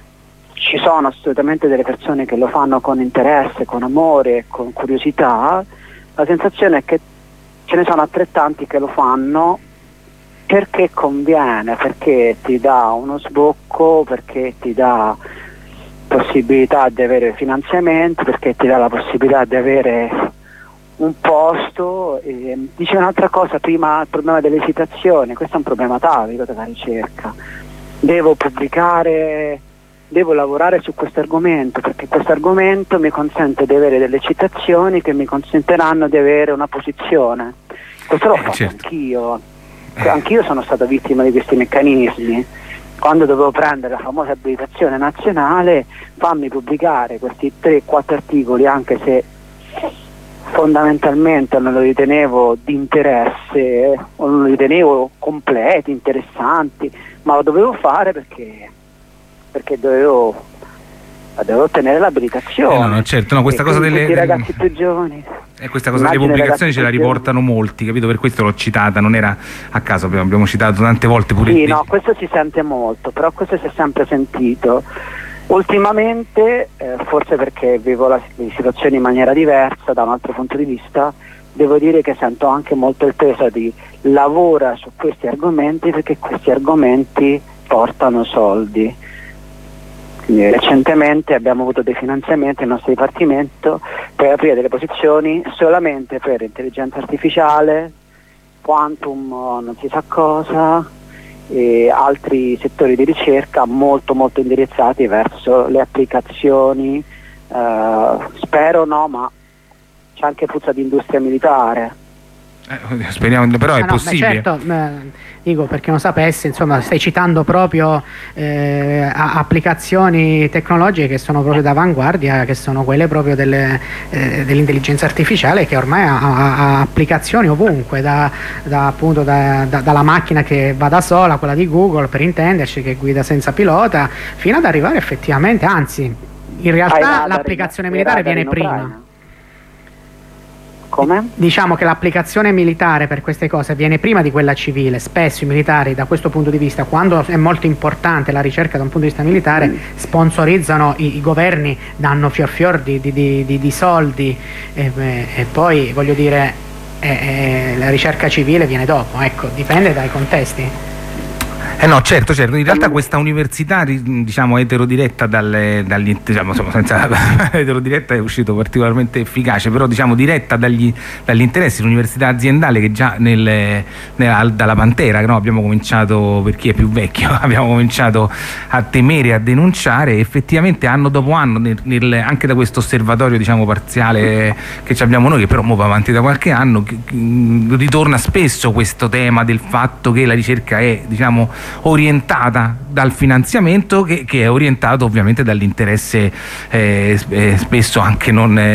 Ci sono assolutamente delle persone che lo fanno con interesse, con amore, con curiosità. La sensazione è che ce ne sono altrettanti che lo fanno perché conviene, perché ti dà uno sbocco, perché ti dà possibilità di avere finanziamenti, perché ti dà la possibilità di avere un posto. Dice un'altra cosa prima, il problema delle citazioni. Questo è un problema atavico della ricerca. Devo pubblicare, devo lavorare su questo argomento perché questo argomento mi consente di avere delle citazioni che mi consentiranno di avere una posizione. Questo l'ho fatto anch'io. Anch'io sono stato vittima di questi meccanismi. Quando dovevo prendere la famosa abilitazione nazionale, fammi pubblicare questi 3-4 articoli, anche se fondamentalmente non lo ritenevo di interesse o non lo ritenevo completi, interessanti, ma lo dovevo fare perché dovevo ottenere l'abilitazione. No, certo, no, questa cosa delle ragazzi più giovani. Questa cosa delle pubblicazioni ce la riportano molti, capito? Per questo l'ho citata, non era a caso, abbiamo citato tante volte pure. Sì, no, questo si sente molto, però questo si è sempre sentito. Ultimamente, forse perché vivo le situazioni in maniera diversa, da un altro punto di vista, devo dire che sento anche molto il peso di lavora su questi argomenti perché questi argomenti portano soldi. Quindi, recentemente abbiamo avuto dei finanziamenti nel nostro dipartimento per aprire delle posizioni solamente per intelligenza artificiale, quantum non si sa cosa, e altri settori di ricerca molto molto indirizzati verso le applicazioni, spero no, ma c'è anche puzza di industria militare. Speriamo, però è possibile. Certo, dico, perché non sapesse, insomma, stai citando proprio applicazioni tecnologiche che sono proprio d'avanguardia, che sono quelle proprio dell'intelligenza artificiale, che ormai ha applicazioni ovunque, appunto dalla macchina che va da sola, quella di Google per intenderci, che guida senza pilota, fino ad arrivare effettivamente, anzi, in realtà l'applicazione militare viene prima. Come? Diciamo che l'applicazione militare per queste cose viene prima di quella civile. Spesso i militari, da questo punto di vista, quando è molto importante la ricerca da un punto di vista militare, sponsorizzano i governi, danno fior di soldi e poi, voglio dire, la ricerca civile viene dopo. Ecco, dipende dai contesti. No, certo, in realtà questa università, diciamo, eterodiretta diciamo, senza eterodiretta è uscito particolarmente efficace, però diciamo diretta dagli interessi, l'università aziendale che già dalla Pantera, no, abbiamo cominciato, per chi è più vecchio, abbiamo cominciato a temere, a denunciare, effettivamente anno dopo anno, anche da questo osservatorio, diciamo, parziale che abbiamo noi, che però va avanti da qualche anno, ritorna spesso questo tema del fatto che la ricerca è, diciamo, orientata dal finanziamento che è orientato ovviamente dall'interesse spesso anche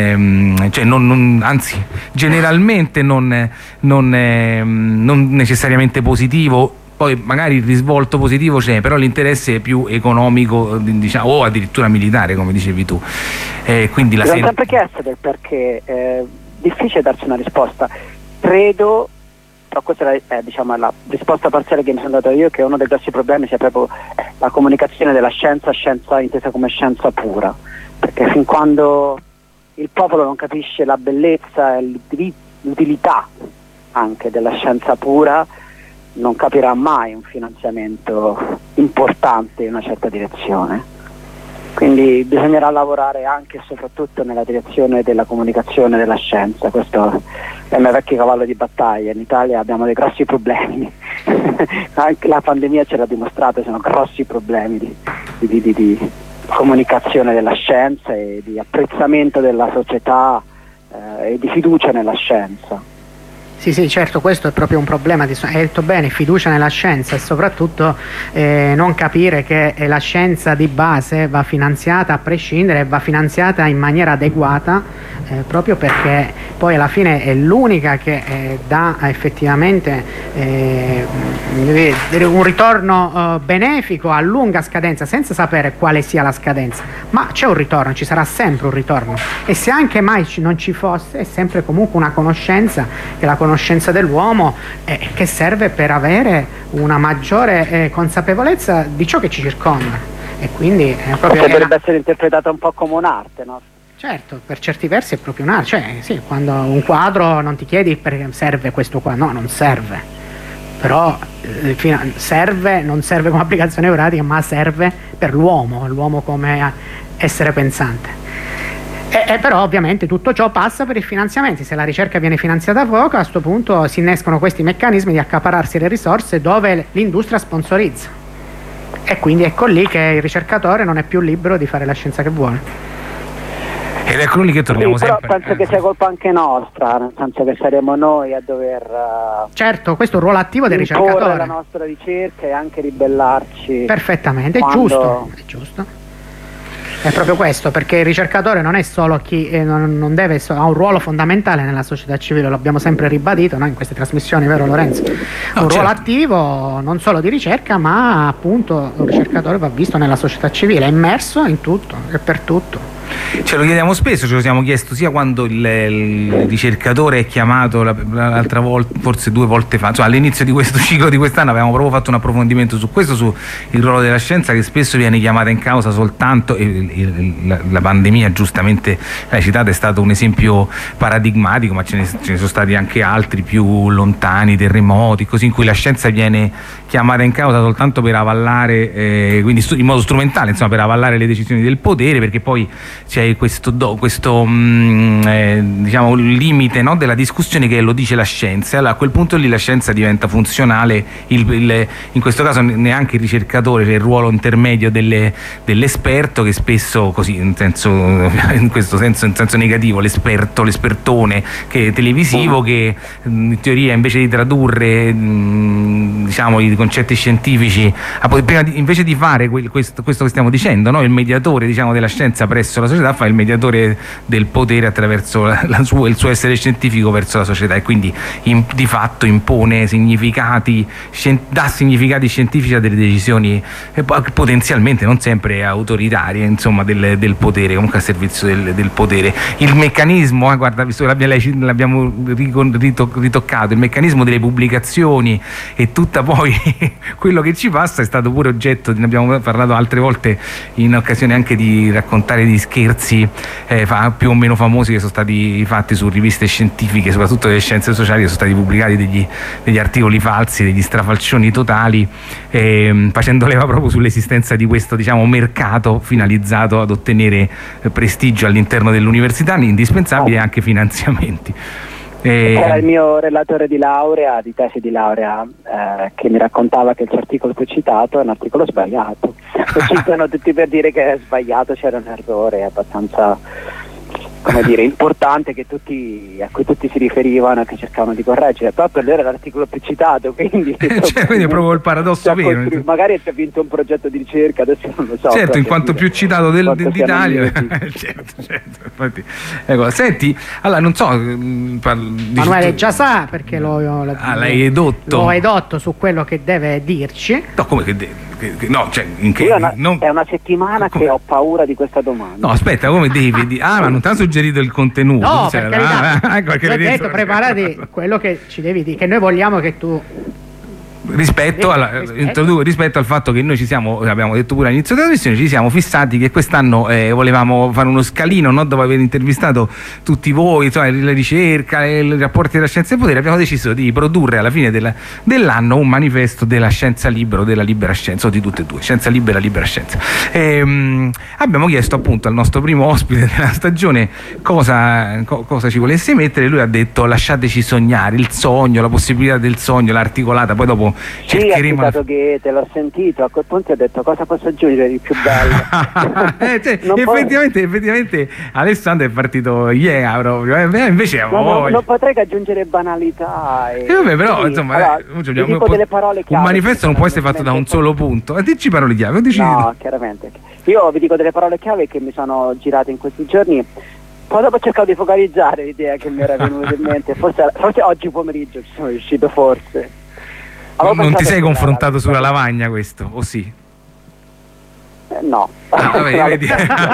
anzi generalmente non necessariamente positivo. Poi magari il risvolto positivo c'è, però l'interesse è più economico, diciamo, o addirittura militare, come dicevi tu. Quindi mi sono sempre chiesto del perché, è difficile darsi una risposta. Credo, però questa è diciamo, la risposta parziale che mi sono dato io, che uno dei grossi problemi sia proprio la comunicazione della scienza intesa come scienza pura, perché fin quando il popolo non capisce la bellezza e l'utilità anche della scienza pura, non capirà mai un finanziamento importante in una certa direzione. Quindi bisognerà lavorare anche e soprattutto nella direzione della comunicazione della scienza. Questo è il mio vecchio cavallo di battaglia. In Italia abbiamo dei grossi problemi, anche la pandemia ce l'ha dimostrato, sono grossi problemi di comunicazione della scienza e di apprezzamento della società e di fiducia nella scienza. Sì, certo, questo è proprio un problema, hai detto bene, fiducia nella scienza e soprattutto non capire che la scienza di base va finanziata a prescindere e va finanziata in maniera adeguata, proprio perché poi alla fine è l'unica che dà effettivamente un ritorno benefico a lunga scadenza, senza sapere quale sia la scadenza, ma c'è un ritorno, ci sarà sempre un ritorno, e se anche mai non ci fosse è sempre comunque una conoscenza, che la conoscenza dell'uomo che serve per avere una maggiore consapevolezza di ciò che ci circonda, e quindi è proprio potrebbe essere interpretata un po' come un'arte, no? Certo, per certi versi è proprio un'arte, cioè sì, quando un quadro non ti chiedi perché serve questo qua, no, non serve, però serve, non serve come applicazione pratica, ma serve per l'uomo come essere pensante. Però ovviamente tutto ciò passa per i finanziamenti. Se la ricerca viene finanziata poco, a questo punto si innescono questi meccanismi di accaparrarsi le risorse dove l'industria sponsorizza, e quindi ecco lì che il ricercatore non è più libero di fare la scienza che vuole. Ed ecco lì che torniamo sempre. Però penso che sia colpa anche nostra, nel senso che saremo noi a dover certo, questo è un ruolo attivo del ricercatore, la nostra ricerca, e anche ribellarci perfettamente, è giusto. È proprio questo, perché il ricercatore non è solo chi non deve, ha un ruolo fondamentale nella società civile, lo abbiamo sempre ribadito, no? In queste trasmissioni, vero Lorenzo? Un ruolo attivo non solo di ricerca, ma appunto il ricercatore va visto nella società civile, è immerso in tutto e per tutto. Ce lo chiediamo spesso, ce lo siamo chiesto sia quando il ricercatore è chiamato l'altra volta, forse 2 volte fa, insomma, all'inizio di questo ciclo di quest'anno avevamo proprio fatto un approfondimento su questo, sul ruolo della scienza, che spesso viene chiamata in causa soltanto, e la pandemia giustamente l'hai citata, è stato un esempio paradigmatico, ma ce ne sono stati anche altri più lontani, terremoti, così, in cui la scienza viene chiamata in causa soltanto per avallare, quindi in modo strumentale, insomma, per avallare le decisioni del potere, perché poi c'è questo diciamo limite, no, della discussione, che lo dice la scienza. Allora a quel punto lì la scienza diventa funzionale, in questo caso neanche il ricercatore, cioè il ruolo intermedio dell'esperto, che spesso così in questo senso, in senso negativo, l'espertone che è televisivo, che in teoria invece di tradurre diciamo i concetti scientifici, invece di fare questo che stiamo dicendo, no? Il mediatore, diciamo, della scienza presso la società, fa il mediatore del potere attraverso il suo essere scientifico verso la società, e quindi di fatto impone significati, dà significati scientifici a delle decisioni potenzialmente non sempre autoritarie, insomma, del potere, comunque a servizio del potere. Il meccanismo, guarda, visto che l'abbiamo ritoccato, il meccanismo delle pubblicazioni e tutta poi quello che ci passa è stato pure oggetto, ne abbiamo parlato altre volte in occasione anche di raccontare di scherzi più o meno famosi che sono stati fatti su riviste scientifiche, soprattutto delle scienze sociali, che sono stati pubblicati degli articoli falsi, degli strafalcioni totali, facendo leva proprio sull'esistenza di questo, diciamo, mercato finalizzato ad ottenere prestigio all'interno dell'università, indispensabili anche finanziamenti. Era il mio relatore di tesi di laurea, che mi raccontava che il suo articolo che ho citato è un articolo sbagliato. Lo citano tutti per dire che è sbagliato, c'era un errore abbastanza, come dire, importante a cui tutti si riferivano e che cercavano di correggere, però per lui era l'articolo più citato, quindi quindi è proprio il paradosso vero. Magari ha vinto un progetto di ricerca, adesso non lo so. Certo, in quanto più citato d'Italia. certo, infatti. Ecco, senti, allora non so, Manuele già sa, perché l'hai edotto. Lo hai edotto su quello che deve dirci. No, come che no, cioè, in che, è una settimana che ho paura di questa domanda. No, aspetta, come devi ma non ti ha suggerito il contenuto? No, perché ho detto, preparati quello che ci devi dire, che noi vogliamo che tu rispetto al fatto che noi abbiamo detto pure all'inizio della trasmissione, ci siamo fissati che quest'anno volevamo fare uno scalino, no? Dopo aver intervistato tutti voi, la ricerca, i rapporti della scienza e potere, abbiamo deciso di produrre alla fine dell'anno un manifesto della scienza libera o della libera scienza, o di tutte e due, scienza libera e libera scienza. Abbiamo chiesto appunto al nostro primo ospite della stagione cosa ci volesse mettere. Lui ha detto: lasciateci sognare, il sogno, la possibilità del sogno, l'articolata, poi dopo cercheremo. Ha citato Goethe, l'ho sentito, a quel punto ho detto cosa posso aggiungere di più bello. effettivamente Alessandro è partito proprio, invece non potrei che aggiungere banalità vabbè, però insomma delle parole chiave. Un manifesto non può essere fatto da un solo punto, dici parole chiave. No, chiaramente io vi dico delle parole chiave che mi sono girate in questi giorni. Poi dopo ho cercato di focalizzare l'idea che mi era venuta in mente, forse oggi pomeriggio ci sono riuscito, forse. Non ti sei confrontato sulla lavagna, questo, o sì? No. Vedi.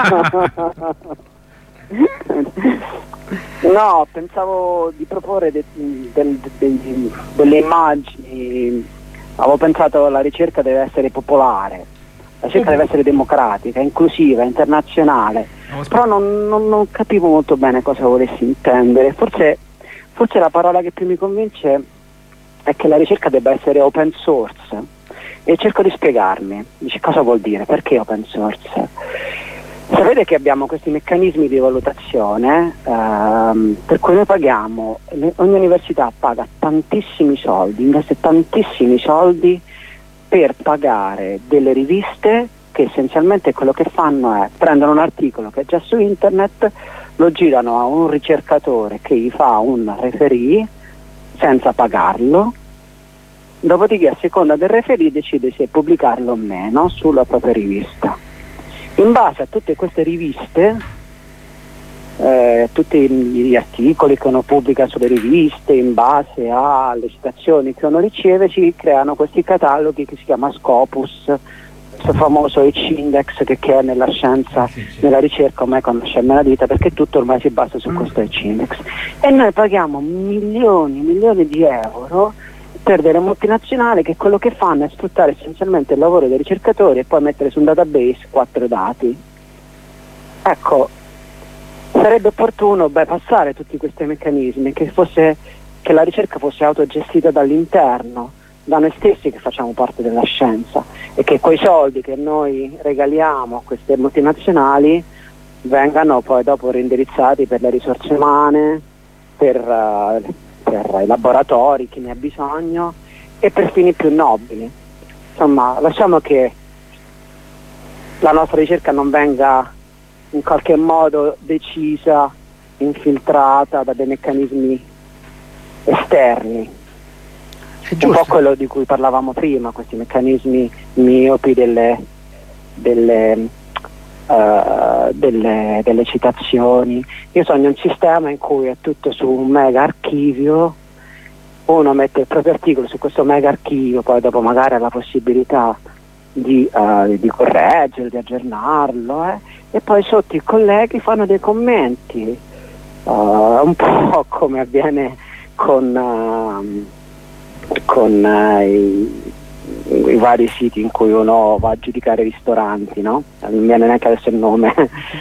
No, pensavo di proporre delle immagini. Avevo pensato che la ricerca deve essere popolare, la ricerca deve essere democratica, inclusiva, internazionale, però non capivo molto bene cosa volessi intendere. Forse la parola che più mi convince è che la ricerca debba essere open source, e cerco di spiegarmi. Dice, cosa vuol dire? Perché open source? Sapete che abbiamo questi meccanismi di valutazione per cui noi paghiamo, ogni università paga tantissimi soldi, investe tantissimi soldi per pagare delle riviste che essenzialmente quello che fanno è prendono un articolo che è già su internet, lo girano a un ricercatore che gli fa un referee senza pagarlo, dopodiché a seconda del referee decide se pubblicarlo o meno sulla propria rivista. In base a tutte queste riviste, tutti gli articoli che uno pubblica sulle riviste, in base alle citazioni che uno riceve, si creano questi cataloghi che si chiama Scopus, questo famoso H-index che è nella scienza, nella ricerca ormai conosciamo la dita, perché tutto ormai si basa su questo H-index. E noi paghiamo milioni di euro per delle multinazionali che quello che fanno è sfruttare essenzialmente il lavoro dei ricercatori e poi mettere su un database 4 dati. Ecco, sarebbe opportuno bypassare tutti questi meccanismi, che la ricerca fosse autogestita dall'interno, da noi stessi che facciamo parte della scienza, e che quei soldi che noi regaliamo a queste multinazionali vengano poi dopo reindirizzati per le risorse umane, per i laboratori, chi ne ha bisogno, e per fini più nobili. Insomma, lasciamo che la nostra ricerca non venga in qualche modo decisa, infiltrata da dei meccanismi esterni. Un po' quello di cui parlavamo prima, questi meccanismi miopi delle citazioni. Io sogno un sistema in cui è tutto su un mega archivio, uno mette il proprio articolo su questo mega archivio, poi dopo magari ha la possibilità di correggerlo, di aggiornarlo, e poi sotto i colleghi fanno dei commenti, un po' come avviene con i vari siti in cui uno va a giudicare ristoranti, no? Non viene neanche adesso il nome,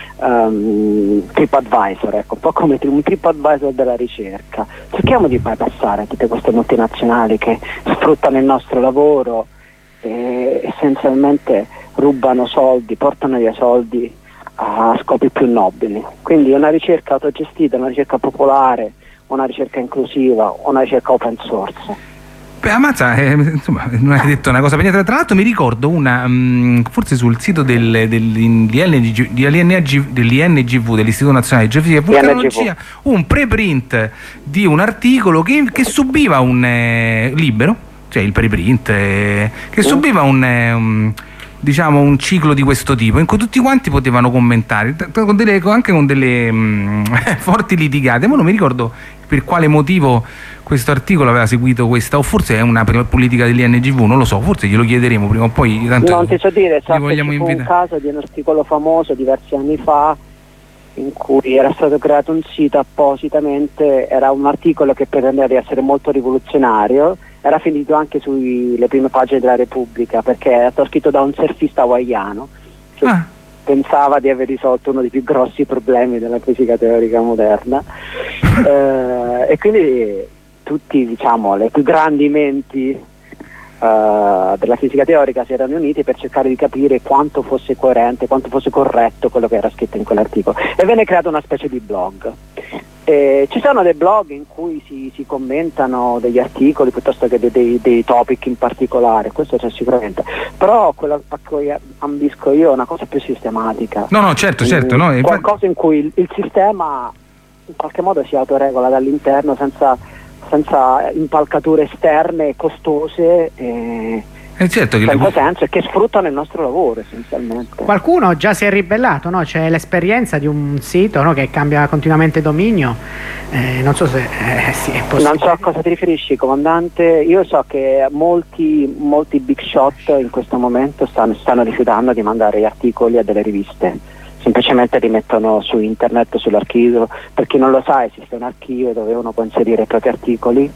TripAdvisor, ecco, un po' come un TripAdvisor della ricerca. Cerchiamo di bypassare tutte queste multinazionali che sfruttano il nostro lavoro e essenzialmente rubano soldi, portano via soldi a scopi più nobili. Quindi una ricerca autogestita, una ricerca popolare, una ricerca inclusiva, una ricerca open source. Beh, ammazza, insomma, non hai detto una cosa per niente. Tra l'altro mi ricordo forse sul sito dell'INGV, dell'Istituto Nazionale di Geofisica e Vulcanologia, un preprint di un articolo che subiva un libero, cioè il preprint, che subiva un ciclo di questo tipo in cui tutti quanti potevano commentare anche con delle forti litigate. Ma non mi ricordo per quale motivo questo articolo aveva seguito questa, o forse è una politica dell'INGV, non lo so, forse glielo chiederemo prima o poi. Tanto non ti so dire, so che ci fu un caso di un articolo famoso diversi anni fa in cui era stato creato un sito appositamente, era un articolo che pretendeva di essere molto rivoluzionario, era finito anche sulle prime pagine della Repubblica perché era stato scritto da un surfista hawaiano che pensava di aver risolto uno dei più grossi problemi della fisica teorica moderna, e quindi tutti, diciamo, le più grandi menti della fisica teorica si erano uniti per cercare di capire quanto fosse coerente, quanto fosse corretto quello che era scritto in quell'articolo, e venne creato una specie di blog. Ci sono dei blog in cui si commentano degli articoli piuttosto che dei topic in particolare, questo c'è sicuramente, però quello a cui ambisco io è una cosa più sistematica. No, certo, no, qualcosa in cui il sistema in qualche modo si autoregola dall'interno senza impalcature esterne costose certo, senza senso, e che sfruttano il nostro lavoro essenzialmente. Qualcuno già si è ribellato, no? C'è l'esperienza di un sito, no, che cambia continuamente dominio, non so se sì, è possibile. Non so a cosa ti riferisci, comandante. Io so che molti big shot in questo momento stanno rifiutando di mandare gli articoli a delle riviste, semplicemente li mettono su internet, sull'archivio. Per chi non lo sa, esiste un archivio dove uno può inserire i propri articoli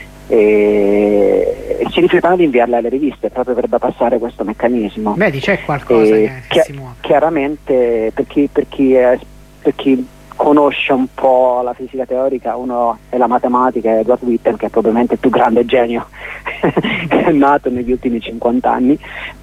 e si rifiutano di inviarli alle riviste proprio per bypassare questo meccanismo. Vedi, c'è qualcosa che si muove. Chiaramente per chi conosce un po' la fisica teorica, uno è la matematica, è Edward Witten, che è probabilmente il più grande genio che è nato negli ultimi 50 anni,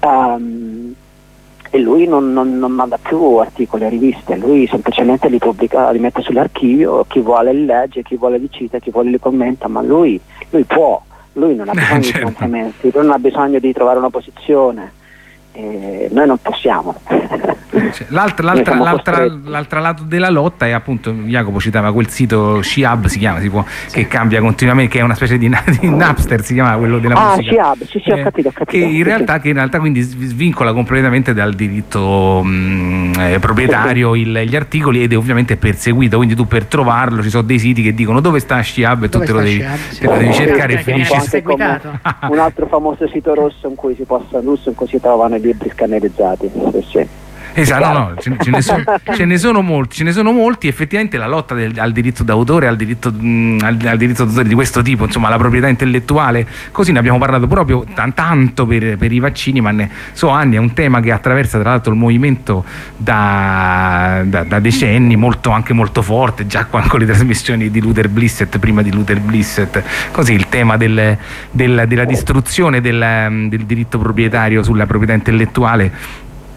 e lui non manda più articoli a riviste, lui semplicemente li pubblica, li mette sull'archivio, chi vuole li legge, chi vuole li cita, chi vuole li commenta, ma lui può, lui non ha bisogno di finanziamenti, lui non ha bisogno di trovare una posizione, noi non possiamo. L'altro lato della lotta è, appunto, Jacopo citava quel sito Shihab, si chiama, che cambia continuamente, che è una specie di Napster, si chiama quello della musica. Shihab, sì, ho capito. Che in realtà quindi svincola completamente dal diritto proprietario gli articoli, ed è ovviamente perseguito, quindi tu per trovarlo ci sono dei siti che dicono dove sta Shihab e tu te lo devi cercare, e finisci un altro famoso sito rosso in cui si trovano i libri scannerizzati. Sì. Esatto, ce ne sono molti. Effettivamente la lotta al diritto d'autore, al diritto d'autore di questo tipo, insomma, la proprietà intellettuale, così ne abbiamo parlato proprio tanto per i vaccini, ma ne so anni, è un tema che attraversa tra l'altro il movimento da decenni, anche molto forte, già con le trasmissioni di Luther Blissett, prima di Luther Blissett, così il tema della distruzione del diritto proprietario sulla proprietà intellettuale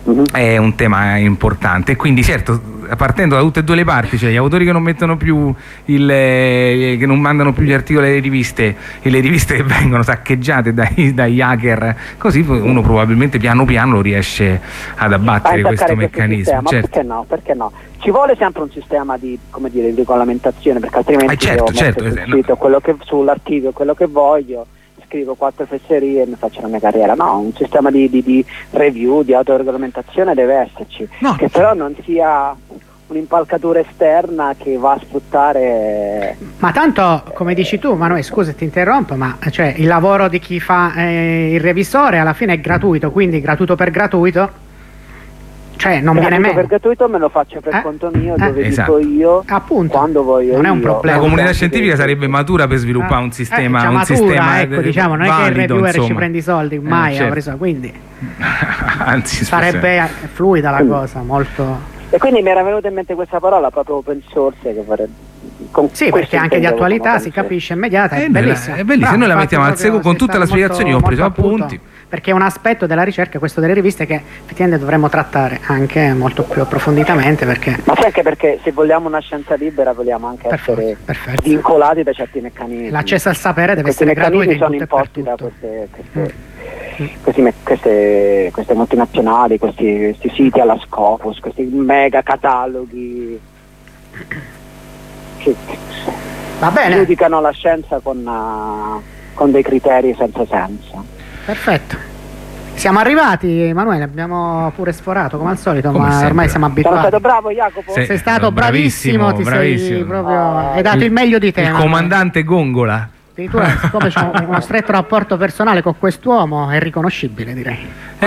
è un tema importante, e quindi certo, partendo da tutte e due le parti, cioè gli autori che non mettono più che non mandano più gli articoli alle riviste, e le riviste che vengono saccheggiate dagli hacker, così uno probabilmente piano piano riesce ad abbattere questo meccanismo. Ma certo. Perché no? Ci vuole sempre un sistema di, come dire, di regolamentazione, perché altrimenti devo mettere sul sito sull'archivio quello che voglio, scrivo 4 fesserie e mi faccio la mia carriera. No, un sistema di review, di autoregolamentazione deve esserci, che però non sia un'impalcatura esterna che va a sfruttare. Ma tanto, come dici tu, Manuele, scusa ti interrompo, ma cioè il lavoro di chi fa il revisore alla fine è gratuito, quindi gratuito per gratuito, cioè non viene meno. Per gratuito me lo faccio per conto mio, dove dico io, appunto, quando voglio. Non è un problema. La comunità scientifica sarebbe matura per sviluppare un sistema, ecco, diciamo, non valido, è che il reviewer insomma ci prende i soldi, mai ha preso, quindi anzi, sarebbe fluida la cosa, molto. E quindi mi era venuta in mente questa parola, proprio open source, che sì, perché anche di attualità si capisce, immediata, è bellissima. È bellissima, noi la mettiamo al seguito con tutta la spiegazione, io ho preso appunti. Perché è un aspetto della ricerca, questo delle riviste, che effettivamente dovremmo trattare anche molto più approfonditamente, perché ma anche perché se vogliamo una scienza libera vogliamo anche essere vincolati da certi meccanismi. L'accesso al sapere deve essere gratuito. Questi meccanismi sono imposti da queste multinazionali, questi siti alla Scopus, questi mega cataloghi che va bene, giudicano la scienza con dei criteri senza senso. Perfetto, siamo arrivati, Emanuele, abbiamo pure sforato come al solito, ma ormai siamo abituati. Sono stato bravo, Jacopo? Sei stato bravissimo, sei proprio, hai dato il meglio di te. Il comandante Gongola. Addirittura, siccome c'è uno stretto rapporto personale con quest'uomo, è riconoscibile, direi.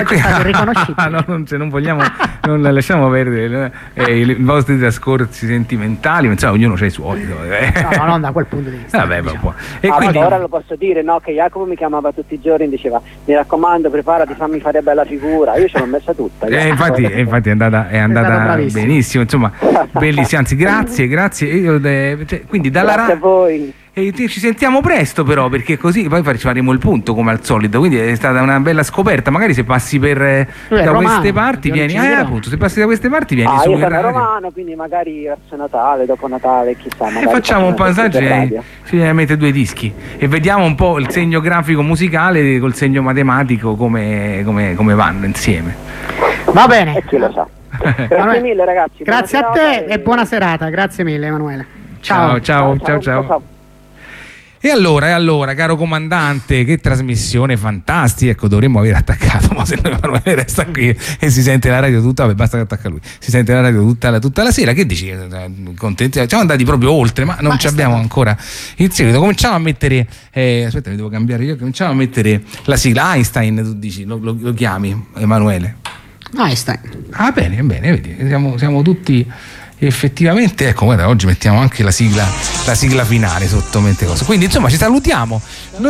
Non vogliamo, non lasciamo perdere i vostri trascorsi sentimentali, insomma, ognuno c'ha i suoi. No, non da quel punto di vista. Vabbè, diciamo. E quindi ora lo posso dire, no? Che Jacopo mi chiamava tutti i giorni e diceva: mi raccomando, preparati, fammi fare bella figura. Io ce l'ho messa tutta. Infatti è andata benissimo, insomma, bellissimo. Anzi, grazie. Quindi grazie a voi. E ci sentiamo presto però, perché così poi faremo il punto come al solito, quindi è stata una bella scoperta. Magari se passi da queste parti vieni, appunto, se passi da queste parti vieni su. Io sono romano, quindi magari verso Natale, dopo Natale, chissà. E facciamo un passaggio e ci mette 2 dischi e vediamo un po' il segno grafico musicale col segno matematico come vanno insieme. Va bene. E chi lo sa. Grazie mille ragazzi. Grazie a te e buona serata, grazie mille Emanuele. Ciao. E allora, caro comandante, che trasmissione fantastica. Ecco, dovremmo aver attaccato, ma se Emanuele resta qui e si sente la radio tutta, basta che attacca lui, si sente la radio tutta la sera. Che dici? Contenti? Siamo andati proprio oltre, ma non ci abbiamo ancora il seguito. Cominciamo a mettere aspetta, mi devo cambiare io. Cominciamo a mettere la sigla Einstein, tu dici, lo chiami, Emanuele? Einstein. Ah, bene, vedi, siamo tutti. Effettivamente, ecco, guarda, oggi mettiamo anche la sigla finale sotto mente cose. Quindi insomma ci salutiamo. Noi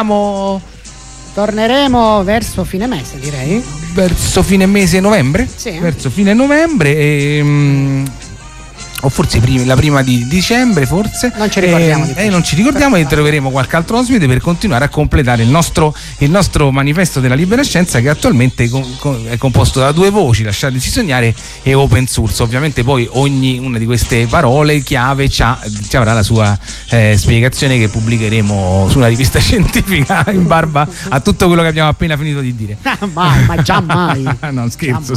torneremo verso fine mese, direi. Verso fine mese novembre? Sì. Verso fine novembre o forse la prima di dicembre, forse non ci ricordiamo non ci ricordiamo, e troveremo qualche altro ospite per continuare a completare il nostro manifesto della libera scienza, che attualmente è composto da 2 voci: lasciateci sognare e open source. Ovviamente poi ognuna di queste parole chiave ci avrà la sua spiegazione, che pubblicheremo su una rivista scientifica in barba a tutto quello che abbiamo appena finito di dire. Ma già mai. No, scherzo.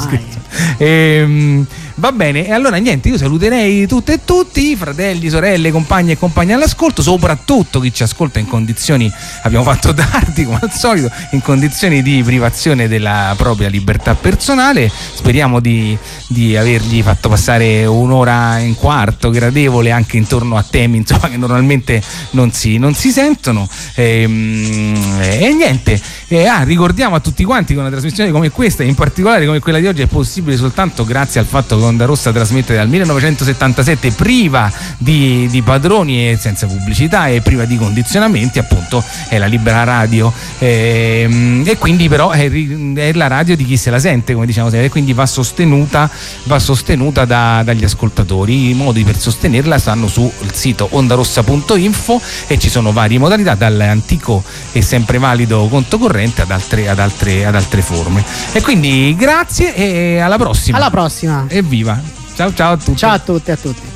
Va bene, e allora niente, io saluterei tutte e tutti, fratelli, sorelle, compagni e compagni all'ascolto, soprattutto chi ci ascolta in condizioni, abbiamo fatto tardi come al solito, in condizioni di privazione della propria libertà personale. Speriamo di avergli fatto passare 1 ora e un quarto gradevole, anche intorno a temi, insomma, che normalmente non si sentono, e niente, ricordiamo a tutti quanti che una trasmissione come questa, in particolare come quella di oggi, è possibile soltanto grazie al fatto che Onda Rossa trasmette dal 1977 priva di padroni e senza pubblicità e priva di condizionamenti, appunto è la libera radio, e quindi però è la radio di chi se la sente, come diciamo sempre, e quindi va sostenuta dagli ascoltatori. I modi per sostenerla stanno sul sito ondarossa.info e ci sono varie modalità, dall'antico e sempre valido conto corrente ovviamente ad altre forme. E quindi grazie e alla prossima. Alla prossima. Evviva. Ciao a tutti. Ciao a tutti e a tutti.